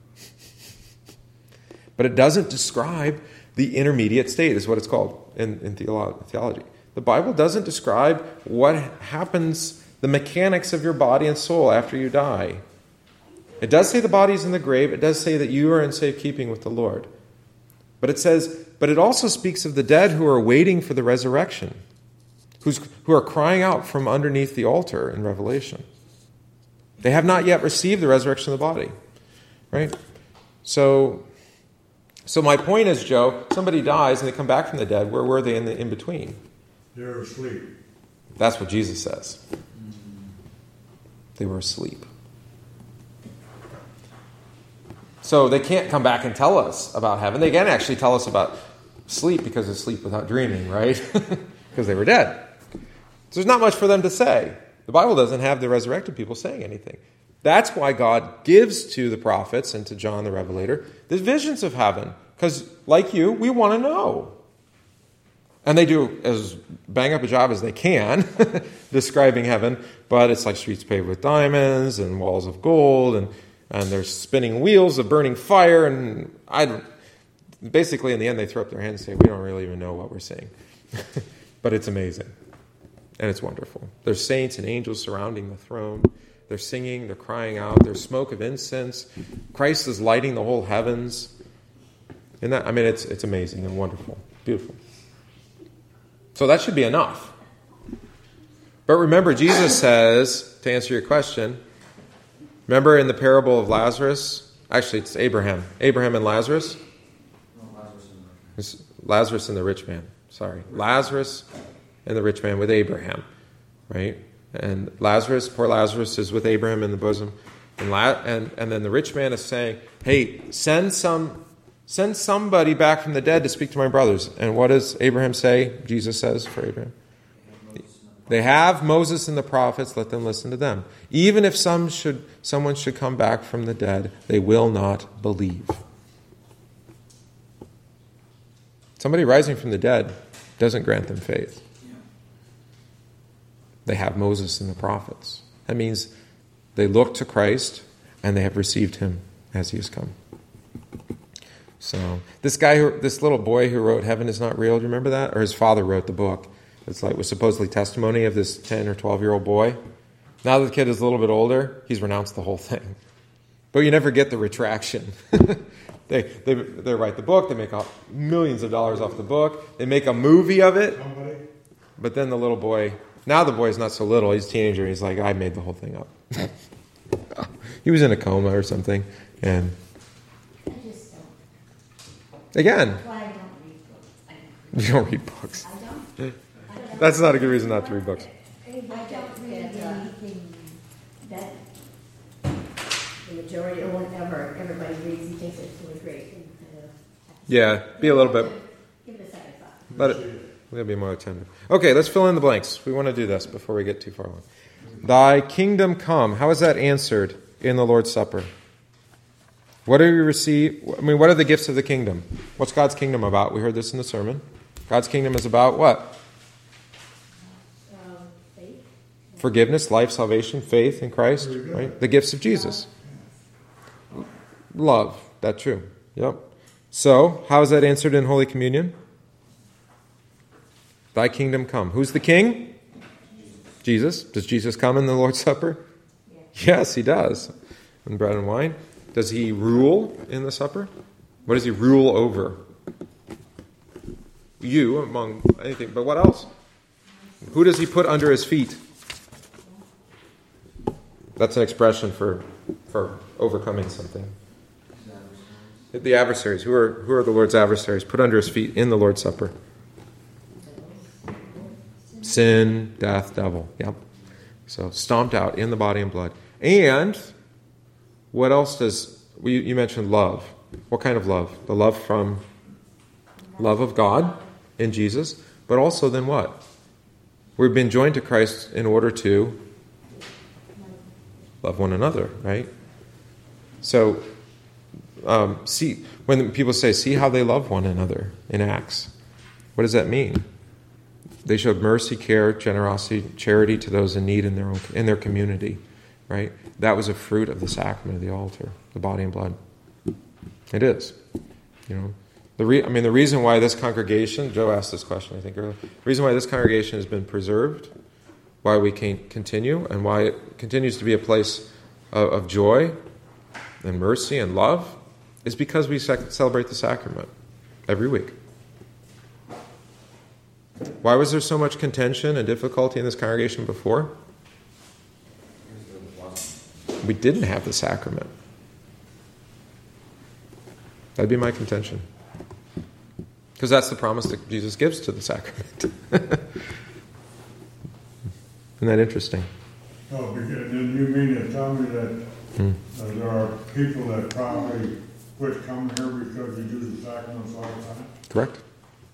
But it doesn't describe the intermediate state, is what it's called in, in theolo- theology. The Bible doesn't describe what happens, the mechanics of your body and soul after you die. It does say the body's in the grave. It does say that you are in safekeeping with the Lord. But it says, but it also speaks of the dead who are waiting for the resurrection, who's, who are crying out from underneath the altar in Revelation. They have not yet received the resurrection of the body, right? So, so my point is, Joe, somebody dies and they come back from the dead. Where were they in the in between? They're asleep. That's what Jesus says. They were asleep. So they can't come back and tell us about heaven. They can actually tell us about sleep because of sleep without dreaming, right? Because they were dead. So there's not much for them to say. The Bible doesn't have the resurrected people saying anything. That's why God gives to the prophets and to John the Revelator the visions of heaven. Because, like you, we want to know. And they do as bang up a job as they can describing heaven, but it's like streets paved with diamonds and walls of gold, and, and there's spinning wheels of burning fire, and I don't, basically in the end they throw up their hands and say, we don't really even know what we're seeing. But it's amazing, and it's wonderful. There's saints and angels surrounding the throne. They're singing, they're crying out, there's smoke of incense. Christ is lighting the whole heavens. And that, I mean, it's it's amazing and wonderful, beautiful. So that should be enough. But remember, Jesus says, to answer your question, remember in the parable of Lazarus, actually it's Abraham, Abraham and Lazarus? It's Lazarus and the rich man, sorry. Lazarus and the rich man with Abraham, right? And Lazarus, poor Lazarus, is with Abraham in the bosom. And, La- and, and then the rich man is saying, hey, send some... Send somebody back from the dead to speak to my brothers. And what does Abraham say? Jesus says for Abraham. They have Moses and the prophets, let them listen to them. Even if some should, someone should come back from the dead, they will not believe. Somebody rising from the dead doesn't grant them faith. They have Moses and the prophets. That means they look to Christ and they have received him as he has come. So this guy, who, this little boy who wrote "Heaven is Not Real," do you remember that? Or his father wrote the book. It's like was supposedly testimony of this ten or twelve year old boy. Now that the kid is a little bit older, he's renounced the whole thing. But you never get the retraction. they, they they write the book. They make millions of dollars off the book. They make a movie of it. Somebody? But then the little boy, now the boy's not so little. He's a teenager. He's like, I made the whole thing up. He was in a coma or something, and. Again, That's why I don't read books. I don't. you don't read books. I don't. I don't. That's not a good reason not to read books. I don't read anything that. The majority, or whatever, everybody reads and thinks it's really great. And, uh, Yeah, be a little bit. Give it a second thought. Let it. We'll be more attentive. Okay, let's fill in the blanks. We want to do this before we get too far along. Thy kingdom come. How is that answered in the Lord's Supper? What do we receive? I mean, what are the gifts of the kingdom? What's God's kingdom about? We heard this in the sermon. God's kingdom is about what? Um, faith. Forgiveness, life, salvation, faith in Christ, right? The gifts of Jesus. Love, that's true. Yep. So, how is that answered in Holy Communion? Thy kingdom come. Who's the king? Jesus. Does Jesus come in the Lord's Supper? Yes, he does. In bread and wine. Does he rule in the supper? What does he rule over? You, among anything. But what else? Who does he put under his feet? That's an expression for for overcoming something. The adversaries. Who are who are the Lord's adversaries? Put under his feet in the Lord's Supper. Sin, death, devil. Yep. So stomped out in the body and blood. And what else does, you, you mentioned love. What kind of love? The love from, love of God in Jesus. But also then what? We've been joined to Christ in order to love one another, right? So, um, see, when people say, see how they love one another in Acts, what does that mean? They showed mercy, care, generosity, charity to those in need in their own, in their community, right? That was a fruit of the sacrament of the altar, the body and blood. It is, you know. The re- I mean, the reason why this congregation, Joe asked this question, I think earlier. The reason why this congregation has been preserved, why we can continue, and why it continues to be a place of, of joy and mercy and love, is because we sec- celebrate the sacrament every week. Why was there so much contention and difficulty in this congregation before? We didn't have the sacrament. That'd be my contention. Because that's the promise that Jesus gives to the sacrament. Isn't that interesting? Oh, because, then you mean to tell me that Hmm. uh, there are people that probably quit coming here because you do the sacraments all the time? Correct?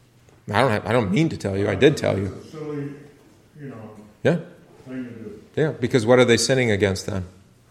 I don't have, I don't mean to tell you. I did tell you. It's a silly, you know, Yeah. thing to do. Yeah. Because what are they sinning against then?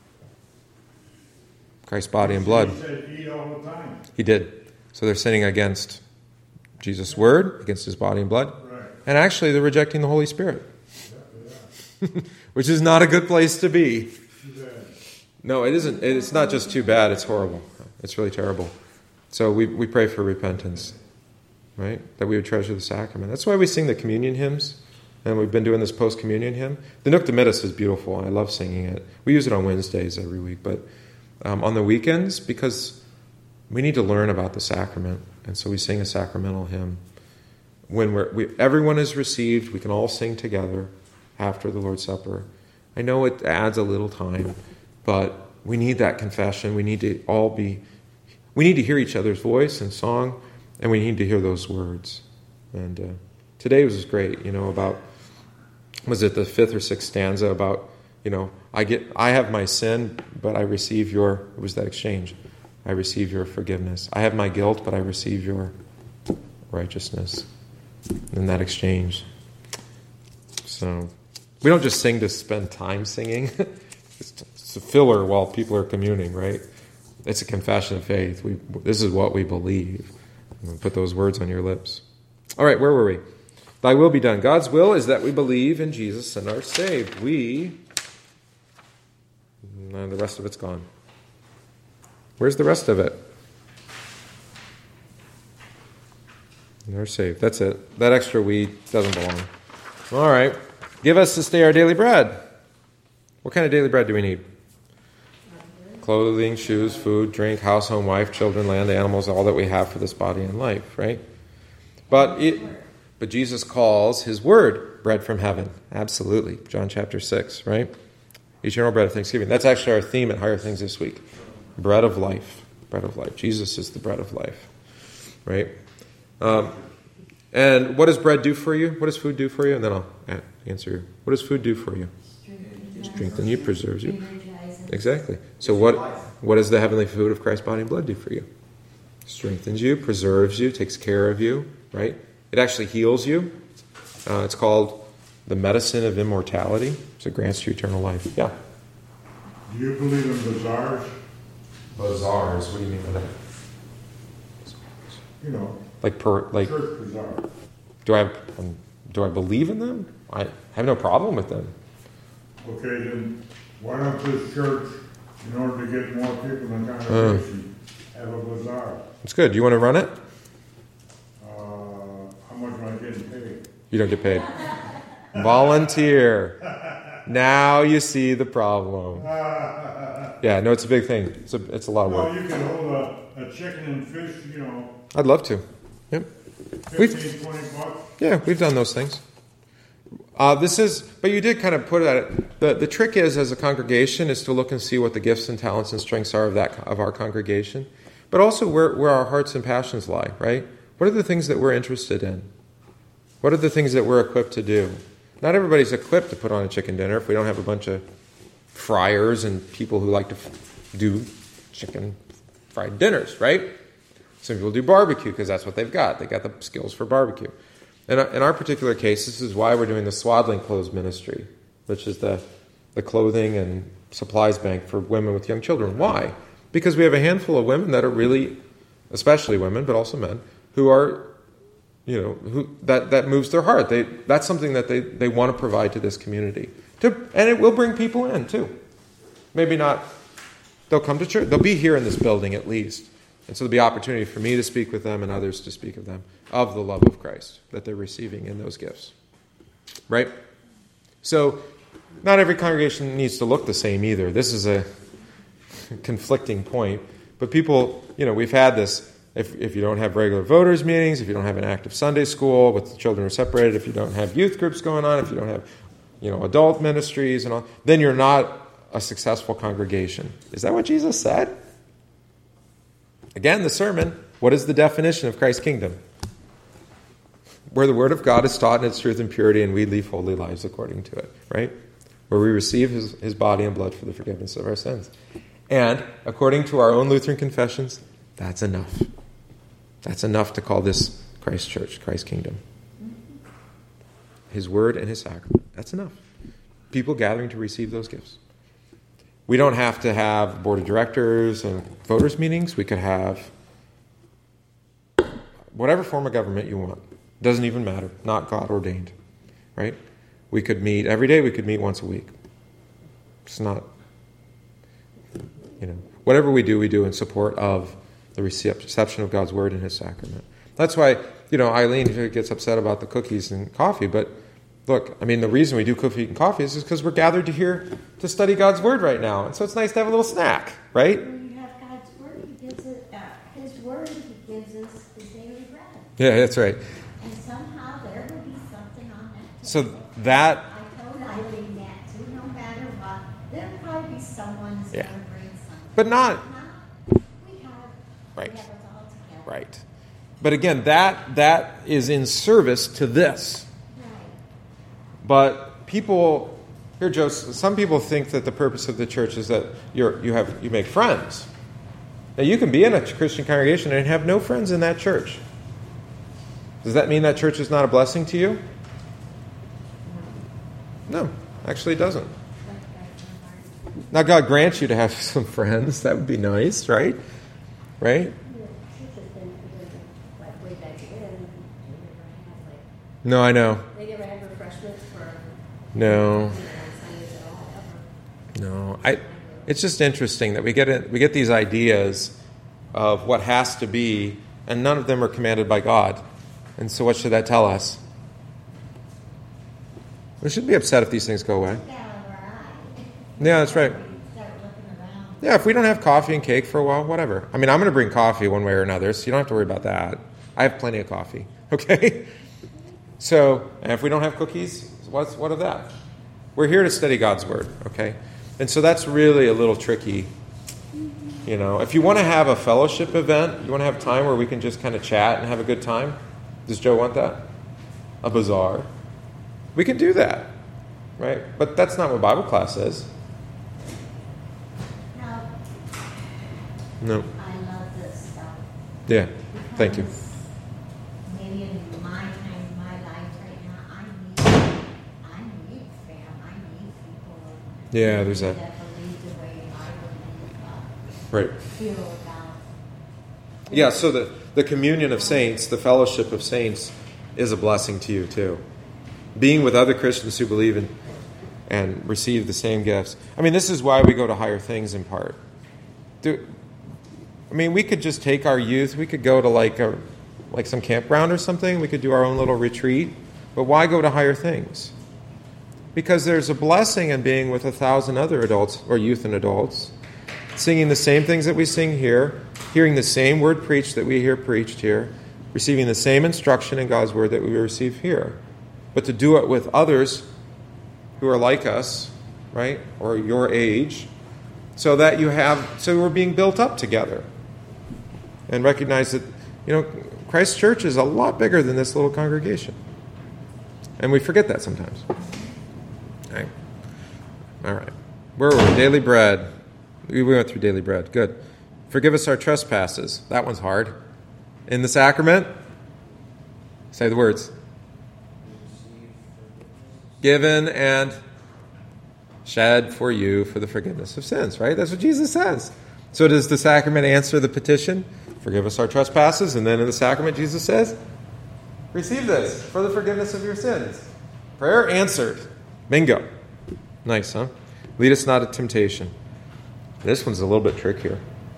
Christ's body and blood. He said eat all the time. He did. So they're sinning against Jesus' word, against his body and blood. Right. And actually, they're rejecting the Holy Spirit, Yeah, which is not a good place to be. yeah. No, it isn't. It's not just too bad. It's horrible. It's really terrible. So we, we pray for repentance, right? That we would treasure the sacrament. That's why we sing the communion hymns. And we've been doing this post-communion hymn. The Nunc Dimittis is beautiful, and I love singing it. We use it on Wednesdays every week, but um, on the weekends, because we need to learn about the sacrament. And so we sing a sacramental hymn. When we're, we, everyone is received, we can all sing together after the Lord's Supper. I know it adds a little time, but we need that confession. We need to all be, we need to hear each other's voice and song, and we need to hear those words. And uh, today was great, you know, about, was it the fifth or sixth stanza about, you know, I get, I have my sin, but I receive your, it was that exchange. I receive your forgiveness. I have my guilt, but I receive your righteousness. In that exchange. So, we don't just sing to spend time singing. It's a filler while people are communing, right? It's a confession of faith. We, this is what we believe. We'll put those words on your lips. All right, where were we? Thy will be done. God's will is that we believe in Jesus and are saved. We, and the rest of it's gone. Where's the rest of it? And are saved. That's it. That extra we doesn't belong. All right. Give us this day our daily bread. What kind of daily bread do we need? Clothing, shoes, food, drink, house, home, wife, children, land, animals, all that we have for this body and life, right? But it, but Jesus calls his word bread from heaven. Absolutely. John chapter six, right? Eternal bread of thanksgiving. That's actually our theme at Higher Things this week. Bread of life. Bread of life. Jesus is the bread of life, right? Um, and what does bread do for you? What does food do for you? And then I'll answer you. What does food do for you? Strengthen you, preserves you. Exactly. So what what does the heavenly food of Christ's body and blood do for you? Strengthens you, preserves you, takes care of you, right? It actually heals you. Uh, it's called the medicine of immortality. So it grants you eternal life. Yeah. Do you believe in bazaars? Bazaars. What do you mean by that? You know, Like per like. church bazaar. Do I um, do I believe in them? I have no problem with them. Okay, then why don't this church, in order to get more people in the congregation, have a bazaar? It's good. You want to run it? Uh, how much am I getting paid? You don't get paid. Volunteer. Now you see the problem. Yeah, no, it's a big thing. It's a it's a lot of Well, work. you can hold a, a chicken and fish, you know, I'd love to. Yep. We've- fifteen, twenty bucks. Yeah, we've done those things. Uh, this is, but you did kind of put it at it. The, the trick is, as a congregation, is to look and see what the gifts and talents and strengths are of that of our congregation, but also where, where our hearts and passions lie, right? What are the things that we're interested in? What are the things that we're equipped to do? Not everybody's equipped to put on a chicken dinner if we don't have a bunch of friars and people who like to f- do chicken fried dinners, right? Some people do barbecue because that's what they've got. They got the skills for barbecue. In our, in our particular case, this is why we're doing the Swaddling Clothes Ministry, which is the, the clothing and supplies bank for women with young children. Why? Because we have a handful of women that are really, especially women, but also men, who are, you know, who that, that moves their heart. They That's something that they, they want to provide to this community. To, and it will bring people in, too. Maybe not, they'll come to church. They'll be here in this building at least. And so there'll be opportunity for me to speak with them and others to speak of them, of the love of Christ that they're receiving in those gifts. Right? So, not every congregation needs to look the same either. This is a conflicting point. But people, you know, we've had this, if, if you don't have regular voters meetings, if you don't have an active Sunday school with the children are separated, if you don't have youth groups going on, if you don't have, you know, adult ministries and all, then you're not a successful congregation. Is that what Jesus said? Again, the sermon, what is the definition of Christ's kingdom? Where the word of God is taught in its truth and purity, and we live holy lives according to it, right? Where we receive his, his body and blood for the forgiveness of our sins. And according to our own Lutheran confessions, that's enough. That's enough to call this Christ's church, Christ's kingdom. His word and his sacrament. That's enough. People gathering to receive those gifts. We don't have to have board of directors and voters meetings. We could have whatever form of government you want. Doesn't even matter. Not God ordained. Right? We could meet every day. We could meet once a week. It's not, you know, whatever we do, we do in support of the reception of God's word and his sacrament. That's why, you know, Eileen gets upset about the cookies and coffee, but look, I mean, the reason we do cookie and coffee is because we're gathered to hear, to study God's word right now. And so it's nice to have a little snack, right? When you have God's word, he gives it, uh, his word, he gives us his daily bread. Yeah, that's right. And somehow there will be something on that. So table. that, I told Eileen that too, no matter what, there'll probably be someone who's Yeah. going to bring something. but not, Now, we have, Right. we have it all together. right. But again, that that is in service to this. Right. But people, here, Joe, some people think that the purpose of the church is that you're, you have you make friends. Now, you can be in a Christian congregation and have no friends in that church. Does that mean that church is not a blessing to you? No, actually it doesn't. Now, God grants you to have some friends. That would be nice, right? Right? Yeah, church has been, like, way back then, they never had, like, No, I know. they never had refreshments for, No, you know, Sundays at all, ever. no. I. It's just interesting that we get it, we get these ideas of what has to be, and none of them are commanded by God. And so, what should that tell us? We shouldn't be upset if these things go away. Yeah, right. Yeah, that's right. Start looking around. Yeah, if we don't have coffee and cake for a while, whatever. I mean, I'm going to bring coffee one way or another, so you don't have to worry about that. I have plenty of coffee, okay? So, and if we don't have cookies, what's what of that? We're here to study God's word, okay? And so that's really a little tricky. You know, if you want to have a fellowship event, you want to have time where we can just kind of chat and have a good time. Does Joe want that? A bazaar? We can do that, right? But that's not what Bible class is. Now, No. I love this stuff. Yeah. Thank you. Because maybe in my time, in my life right now, I need, I need fam, I need people. Yeah, there's that. That believe the way I believe, uh, Right. feel about. Yeah, so the, the communion of saints, the fellowship of saints, is a blessing to you too. Being with other Christians who believe in and receive the same gifts. I mean, this is why we go to higher things in part. Do, I mean, we could just take our youth, we could go to like a like some campground or something, we could do our own little retreat, but why go to higher things? Because there's a blessing in being with a thousand other adults, or youth and adults, singing the same things that we sing here, hearing the same word preached that we hear preached here, receiving the same instruction in God's word that we receive here. But to do it with others who are like us, right, or your age, so that you have, so we're being built up together. And recognize that, you know, Christ's church is a lot bigger than this little congregation. And we forget that sometimes. All right. All right. Where were we? Daily bread. We went through daily bread. Good. Forgive us our trespasses. That one's hard. In the sacrament, say the words. Given and shed for you for the forgiveness of sins, right? That's what Jesus says. So does the sacrament answer the petition? Forgive us our trespasses. And then in the sacrament, Jesus says, receive this for the forgiveness of your sins. Prayer answered. Bingo. Nice, huh? Lead us not to temptation. This one's a little bit trickier.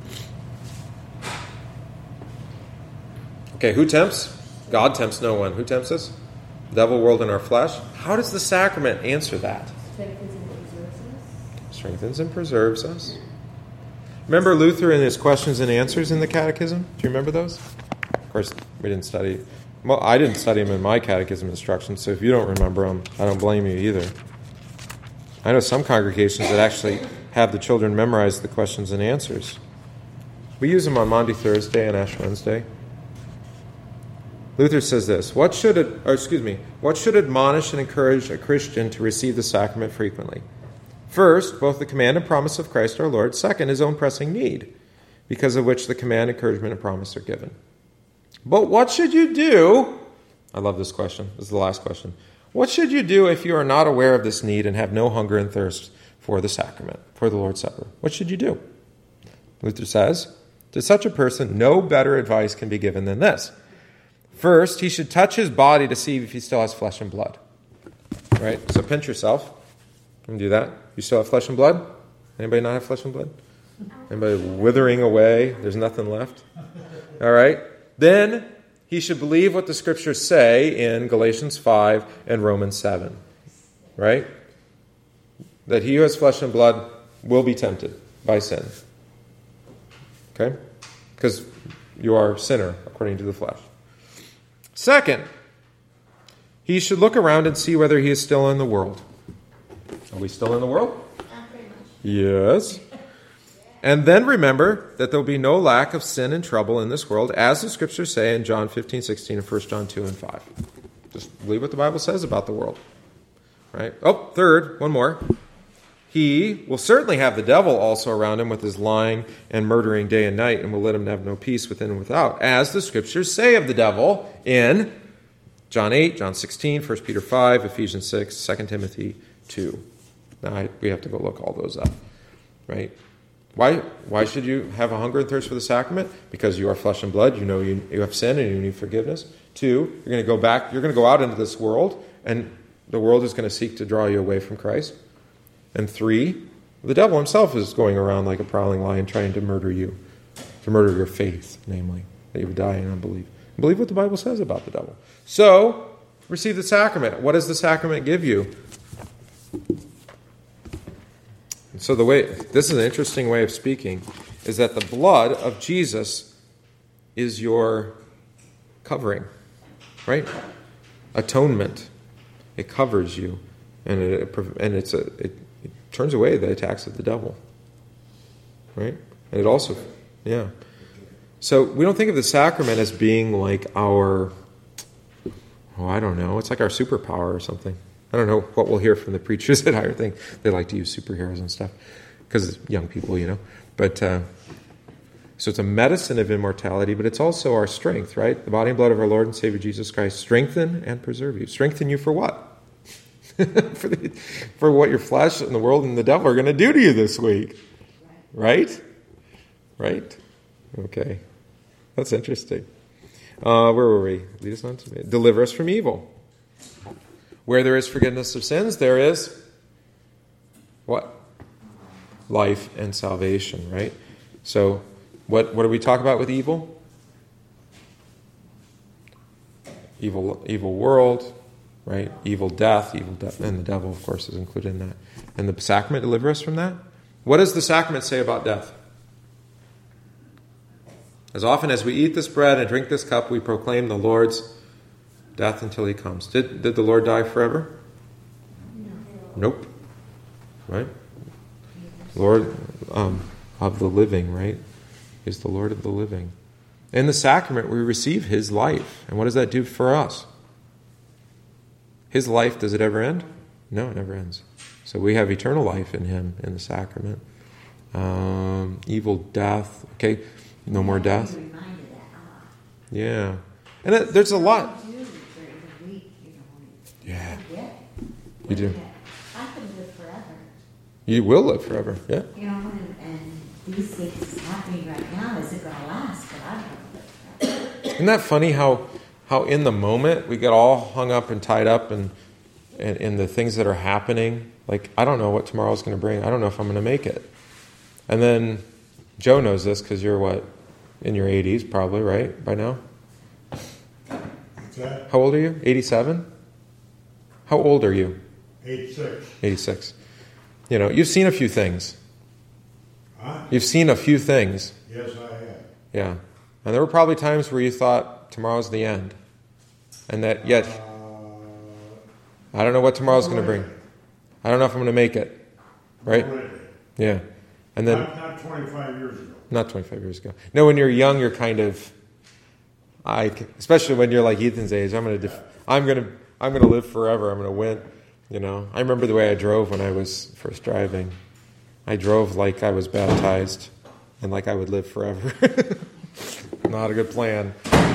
Okay, who tempts? God tempts no one. Who tempts us? Devil, world, and our flesh. How does the sacrament answer that? Strengthens and preserves us. Strengthens and preserves us. Remember Luther and his questions and answers in the catechism? Do you remember those? Of course, we didn't study. Well, I didn't study them in my catechism instructions, so if you don't remember them, I don't blame you either. I know some congregations that actually have the children memorize the questions and answers. We use them on Maundy Thursday and Ash Wednesday. Luther says this, what should it, or excuse me, what should admonish and encourage a Christian to receive the sacrament frequently? First, both the command and promise of Christ our Lord. Second, his own pressing need, because of which the command, encouragement, and promise are given. But what should you do? I love this question. This is the last question. What should you do if you are not aware of this need and have no hunger and thirst for the sacrament, for the Lord's Supper? What should you do? Luther says, to such a person, no better advice can be given than this. First, he should touch his body to see if he still has flesh and blood. Right? So pinch yourself. You can do that. You still have flesh and blood? Anybody not have flesh and blood? Anybody withering away? There's nothing left? All right. Then he should believe what the scriptures say in Galatians five and Romans seven. Right? That he who has flesh and blood will be tempted by sin. Okay? Because you are a sinner according to the flesh. Second, he should look around and see whether he is still in the world. Are we still in the world? Not very much. Yes. And then remember that there will be no lack of sin and trouble in this world, as the scriptures say in John fifteen, sixteen, and First John two and five. Just believe what the Bible says about the world. Right? Oh, third, one more. He will certainly have the devil also around him with his lying and murdering day and night, and will let him have no peace within and without, as the scriptures say of the devil in John eight, John sixteen, First Peter five, Ephesians six, Second Timothy two. Now, I, we have to go look all those up. Right? Why Why should you have a hunger and thirst for the sacrament? Because you are flesh and blood. You know you, you have sin and you need forgiveness. Two, you're going to go back, you're going to go out into this world, and the world is going to seek to draw you away from Christ. And three, the devil himself is going around like a prowling lion trying to murder you, to murder your faith, namely, that you would die in unbelief. Believe what the Bible says about the devil. So, receive the sacrament. What does the sacrament give you? So the way, this is an interesting way of speaking, is that the blood of Jesus is your covering, right? Atonement. It covers you, and it and it's a it, it turns away the attacks of the devil, right? And it also, yeah. So we don't think of the sacrament as being like our, oh, I don't know, it's like our superpower or something. I don't know what we'll hear from the preachers at Higher Thing. They like to use superheroes and stuff because young people, you know. But uh, so it's a medicine of immortality, but it's also our strength, right? The body and blood of our Lord and Savior Jesus Christ strengthen and preserve you. Strengthen you for what? for, the, for what your flesh and the world and the devil are going to do to you this week, right? Right? Okay, that's interesting. Uh, where were we? Lead us on to deliver us from evil. Where there is forgiveness of sins, there is what? Life and salvation, right? So, what what do we talk about with evil? Evil, evil world, right? Evil death, evil death, and the devil, of course, is included in that. And the sacrament delivers us from that. What does the sacrament say about death? As often as we eat this bread and drink this cup, we proclaim the Lord's death until he comes. Did, did the Lord die forever? No. Nope. Right? Lord um, of the living, right? He's the Lord of the living. In the sacrament, we receive his life. And what does that do for us? His life, does it ever end? No, it never ends. So we have eternal life in him in the sacrament. Um, evil death. Okay, no more death. Yeah. And it, there's a lot. Yeah. You do. I could live forever. You will live forever. Yeah. You know, and, and these things happening right now, is it going to last? But I don't live forever. Isn't that funny how how in the moment we get all hung up and tied up in, in, in the things that are happening? Like, I don't know what tomorrow's going to bring. I don't know if I'm going to make it. And then Joe knows this because you're what? In your eighties probably, right? By now? What's that? How old are you? eighty-seven? How old are you? Eight-six. eighty-six. You know, you've seen a few things. Huh? You've seen a few things. Yes, I have. Yeah. And there were probably times where you thought tomorrow's the end. And that yet, Uh, I don't know what tomorrow's going to bring. I don't know if I'm going to make it. Right? Really? Yeah. And then, Not, not twenty-five years ago. not twenty-five years ago. No, when you're young, you're kind of, I, especially when you're like Ethan's age, I'm going to, def, I'm going to, I'm going to live forever. I'm going to win. You know, I remember the way I drove when I was first driving. I drove like I was baptized and like I would live forever. Not a good plan.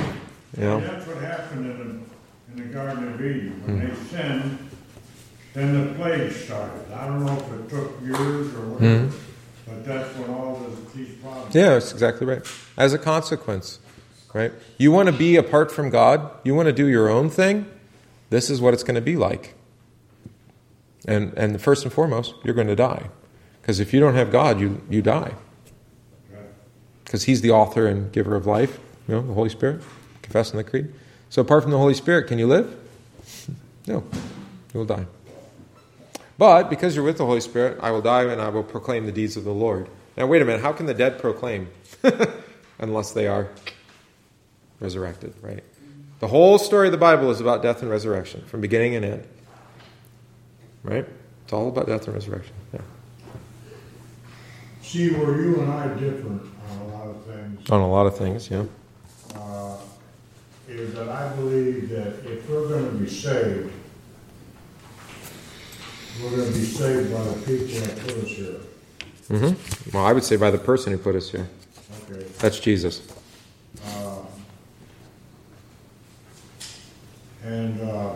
You know? That's what happened in the, in the Garden of Eden. When Hmm. they sinned, then the plague started. I don't know if it took years or whatever, Mhm. but that's when all the, these problems. Yeah, that's exactly right. As a consequence, right? You want to be apart from God? You want to do your own thing? This is what it's going to be like. And and first and foremost, you're going to die. Because if you don't have God, you, you die. Because He's the author and giver of life, you know, the Holy Spirit, confessed in the Creed. So apart from the Holy Spirit, can you live? No, you will die. But because you're with the Holy Spirit, I will die and I will proclaim the deeds of the Lord. Now wait a minute, how can the dead proclaim? Unless they are resurrected, right? The whole story of the Bible is about death and resurrection, from beginning and end. Right? It's all about death and resurrection. Yeah. See, where you and I different on a lot of things, On a lot of things, yeah. uh, is that I believe that if we're going to be saved, we're going to be saved by the people that put us here. Mm-hmm. Well, I would say by the person who put us here. Okay. That's Jesus. Uh, and uh,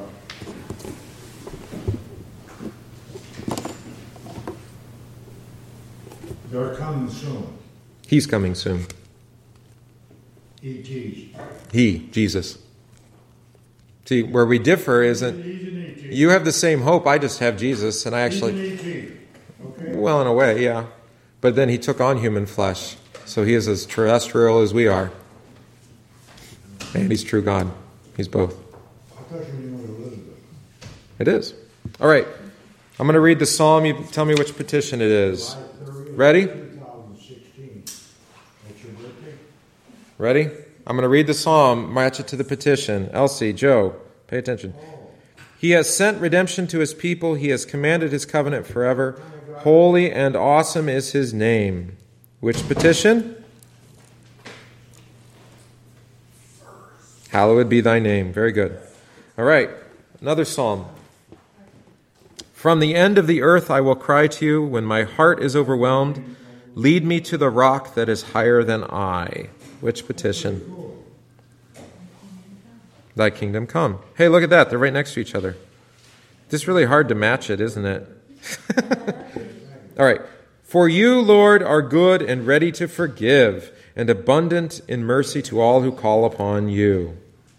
they're coming soon. He's coming soon. E Ts. He, Jesus. See, where we differ isn't, He's an E T. you have the same hope, I just have Jesus, and I actually, He's an E T. Okay. well, in a way, yeah. But then He took on human flesh, so He is as terrestrial as we are. And He's true God. He's both. I thought you knew Elizabeth. It is. All right. I'm going to read the psalm. You tell me which petition it is. Ready? two thousand sixteen. That's your birthday? Ready? I'm going to read the psalm, match it to the petition. Elsie, Joe, pay attention. He has sent redemption to His people. He has commanded His covenant forever. Holy and awesome is His name. Which petition? Hallowed be thy name. Very good. All right. Another psalm. From the end of the earth I will cry to you when my heart is overwhelmed. Lead me to the rock that is higher than I. Which petition? Thy kingdom come. Hey, look at that. They're right next to each other. It's really hard to match it, isn't it? All right. For you, Lord, are good and ready to forgive, and abundant in mercy to all who call upon you.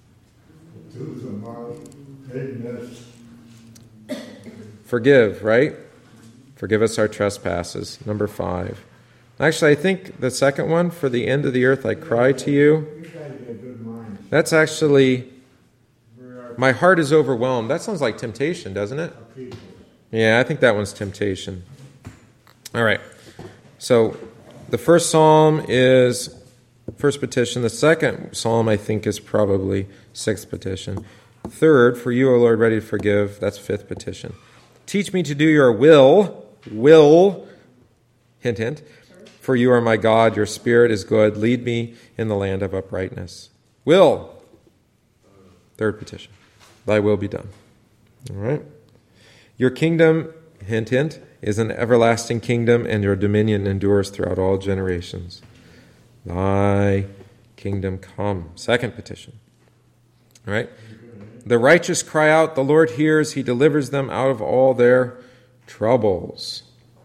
Forgive, right? Forgive us our trespasses. Number five. Actually, I think the second one, for the end of the earth I cry to you. That's actually, my heart is overwhelmed. That sounds like temptation, doesn't it? Yeah, I think that one's temptation. All right. So the first psalm is first petition. The second psalm, I think, is probably sixth petition. Third, for you, O Lord, ready to forgive. That's fifth petition. Teach me to do your will. Will. Hint, hint. For you are my God. Your spirit is good. Lead me in the land of uprightness. Will. Third petition. Thy will be done. All right. Your kingdom, hint, hint, is an everlasting kingdom, and your dominion endures throughout all generations. Thy kingdom come. Second petition. All right. The righteous cry out, the Lord hears, He delivers them out of all their troubles.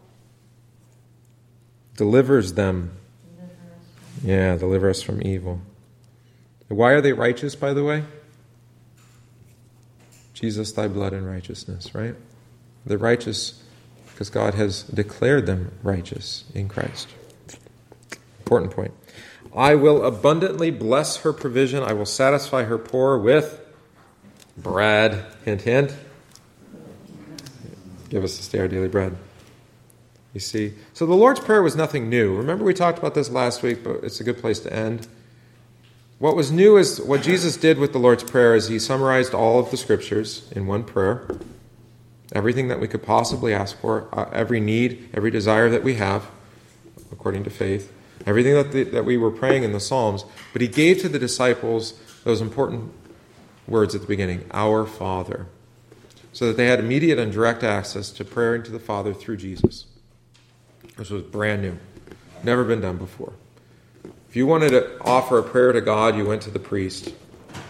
Delivers them. Yeah, deliver us from evil. Why are they righteous, by the way? Jesus, thy blood and righteousness, right? They're righteous because God has declared them righteous in Christ. Important point. I will abundantly bless her provision. I will satisfy her poor with bread. Hint, hint. Give us this day our daily bread. You see? So the Lord's Prayer was nothing new. Remember we talked about this last week, but it's a good place to end. What was new is what Jesus did with the Lord's Prayer is He summarized all of the Scriptures in one prayer. Everything that we could possibly ask for, uh, every need, every desire that we have, according to faith, everything that, the, that we were praying in the Psalms. But He gave to the disciples those important words at the beginning, Our Father, so that they had immediate and direct access to praying to the Father through Jesus. This was brand new. Never been done before. If you wanted to offer a prayer to God, you went to the priest.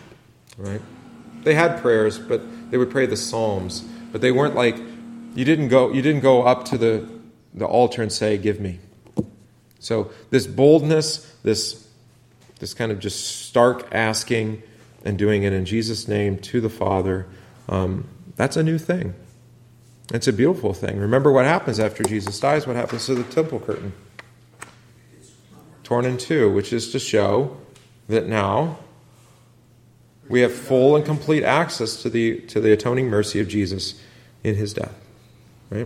right? They had prayers, but they would pray the Psalms, but they weren't like, you didn't go you didn't go up to the, the altar and say, give me. So this boldness, this this kind of just stark asking and doing it in Jesus' name to the Father, um, that's a new thing. It's a beautiful thing. Remember what happens after Jesus dies, what happens to the temple curtain? Torn in two, which is to show that now we have full and complete access to the to the atoning mercy of Jesus in his death. Right?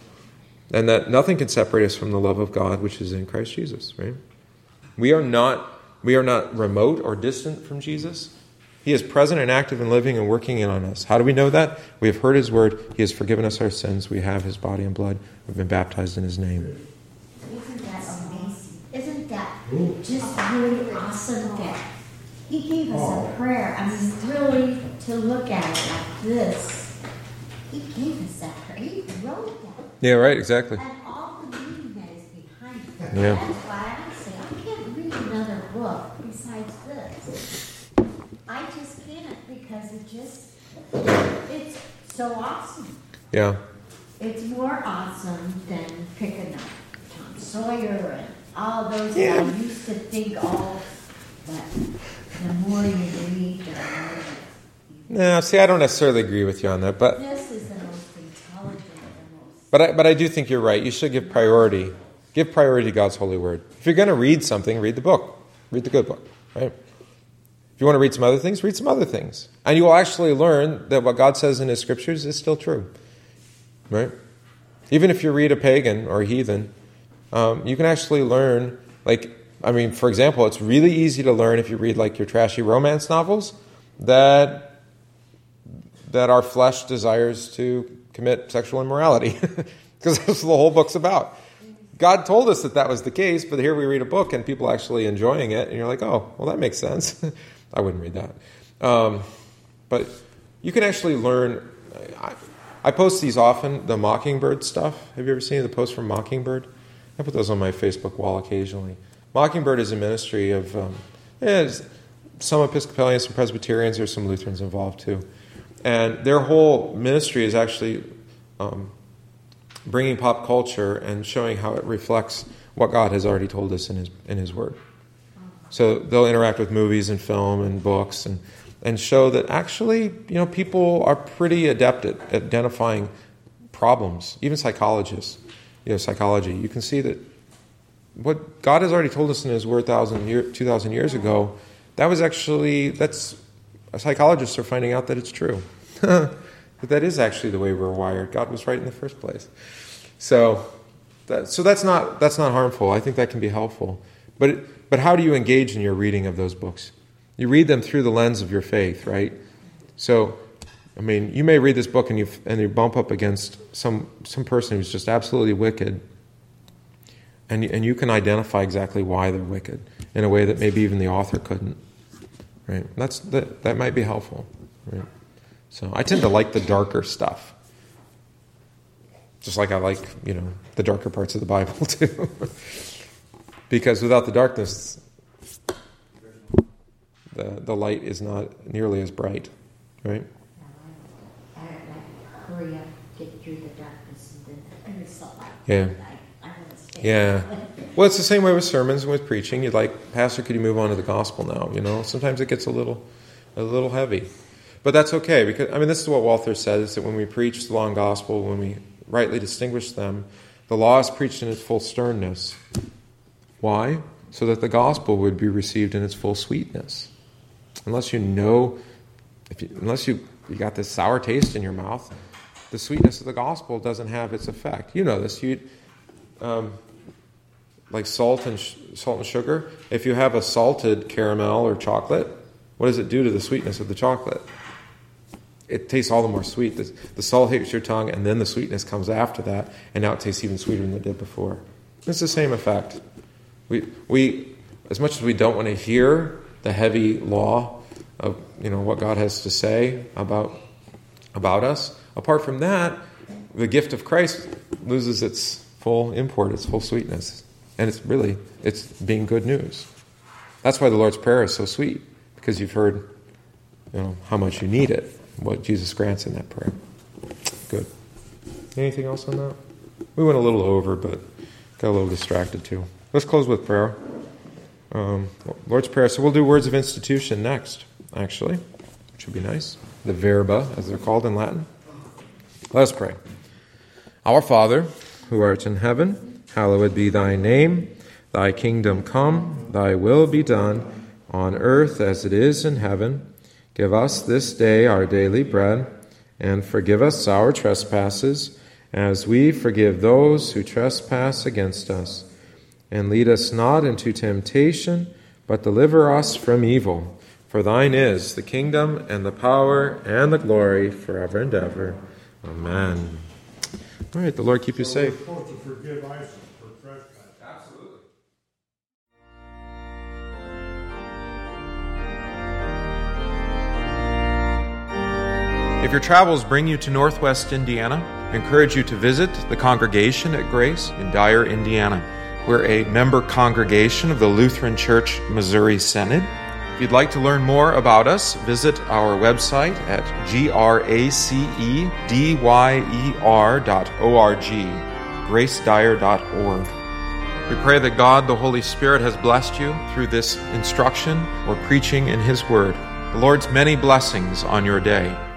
And that nothing can separate us from the love of God which is in Christ Jesus, right? We are not we are not remote or distant from Jesus. He is present and active and living and working in on us. How do we know that? We have heard his word. He has forgiven us our sins. We have his body and blood. We've been baptized in his name. Isn't that amazing? Isn't that just really awesome that he gave us a prayer? I mean, really, to look at it like this, he gave us that prayer. He wrote that. Yeah, right, exactly. And all the meaning that is behind it. Yeah. That's why I say I can't read another book besides this. I just can't because it just, it's so awesome. Yeah. It's more awesome than picking up Tom Sawyer and all those Yeah. I used to think all, but the more you read, the more you, No, see, I don't necessarily agree with you on that, but this is the most intelligent, the most. but I, but I do think you're right. You should give priority. Give priority to God's holy word. If you're going to read something, read the book. Read the good book, right? If you want to read some other things, read some other things. And you will actually learn that what God says in his scriptures is still true, right? Even if you read a pagan or a heathen, um, you can actually learn, like, I mean, for example, it's really easy to learn if you read like your trashy romance novels that that our flesh desires to commit sexual immorality, because that's what the whole book's about. God told us that that was the case, but here we read a book and people actually enjoying it, and you're like, oh, well, that makes sense. I wouldn't read that. Um, but you can actually learn. I, I post these often, the Mockingbird stuff. Have you ever seen the post from Mockingbird? I put those on my Facebook wall occasionally. Mockingbird is a ministry of um, yeah, some Episcopalians, some Presbyterians, there's some Lutherans involved too. And their whole ministry is actually um, bringing pop culture and showing how it reflects what God has already told us in His in His Word. So they'll interact with movies and film and books and and show that actually, you know, people are pretty adept at identifying problems. Even psychologists, you know, psychology. You can see that what God has already told us in His Word thousand year, two thousand years ago, that was actually that's psychologists are finding out that it's true. That that is actually the way we're wired. God was right in the first place. So, that, so that's not that's not harmful. I think that can be helpful. But it, but how do you engage in your reading of those books? You read them through the lens of your faith, right? So, I mean, you may read this book and you and you bump up against some some person who's just absolutely wicked, and and you can identify exactly why they're wicked in a way that maybe even the author couldn't, right? That's that that might be helpful, right? So I tend to like the darker stuff, just like I like, you know, the darker parts of the Bible too, because without the darkness, the the light is not nearly as bright, right? I like hurry up, get through the darkness, and then and it's so light. Yeah. I, I want to stay. Yeah. Well, it's the same way with sermons and with preaching. You'd like, Pastor, could you move on to the gospel now? You know, sometimes it gets a little, a little heavy, but that's okay because I mean, this is what Walther says: that when we preach the law and gospel, when we rightly distinguish them, the law is preached in its full sternness. Why? So that the gospel would be received in its full sweetness. Unless you know, if you, unless you you got this sour taste in your mouth, the sweetness of the gospel doesn't have its effect. You know this. You um, like salt and sh- salt and sugar. If you have a salted caramel or chocolate, what does it do to the sweetness of the chocolate? It tastes all the more sweet. The, the salt hits your tongue, and then the sweetness comes after that, and now it tastes even sweeter than it did before. It's the same effect. We we as much as we don't want to hear the heavy law of, you know, what God has to say about about us, apart from that, the gift of Christ loses its full import, its full sweetness. And it's really, it's being good news. That's why the Lord's Prayer is so sweet, because you've heard you know, how much you need it, what Jesus grants in that prayer. Good. Anything else on that? We went a little over, but got a little distracted too. Let's close with prayer. Um, Lord's Prayer. So we'll do words of institution next, actually, which would be nice. The verba, as they're called in Latin. Let us pray. Our Father, who art in heaven, hallowed be thy name. Thy kingdom come, thy will be done, on earth as it is in heaven. Give us this day our daily bread, and forgive us our trespasses, as we forgive those who trespass against us. And lead us not into temptation, but deliver us from evil. For thine is the kingdom, and the power, and the glory, forever and ever. Amen. All right, the Lord keep you So safe. We're supposed to forgive ISIS for trespass. Absolutely. If your travels bring you to Northwest Indiana, I encourage you to visit the congregation at Grace in Dyer, Indiana. We're a member congregation of the Lutheran Church Missouri Synod. If you'd like to learn more about us, visit our website at gracedyer dot org, grace dyer dot org. We pray that God, the Holy Spirit, has blessed you through this instruction or preaching in His Word. The Lord's many blessings on your day.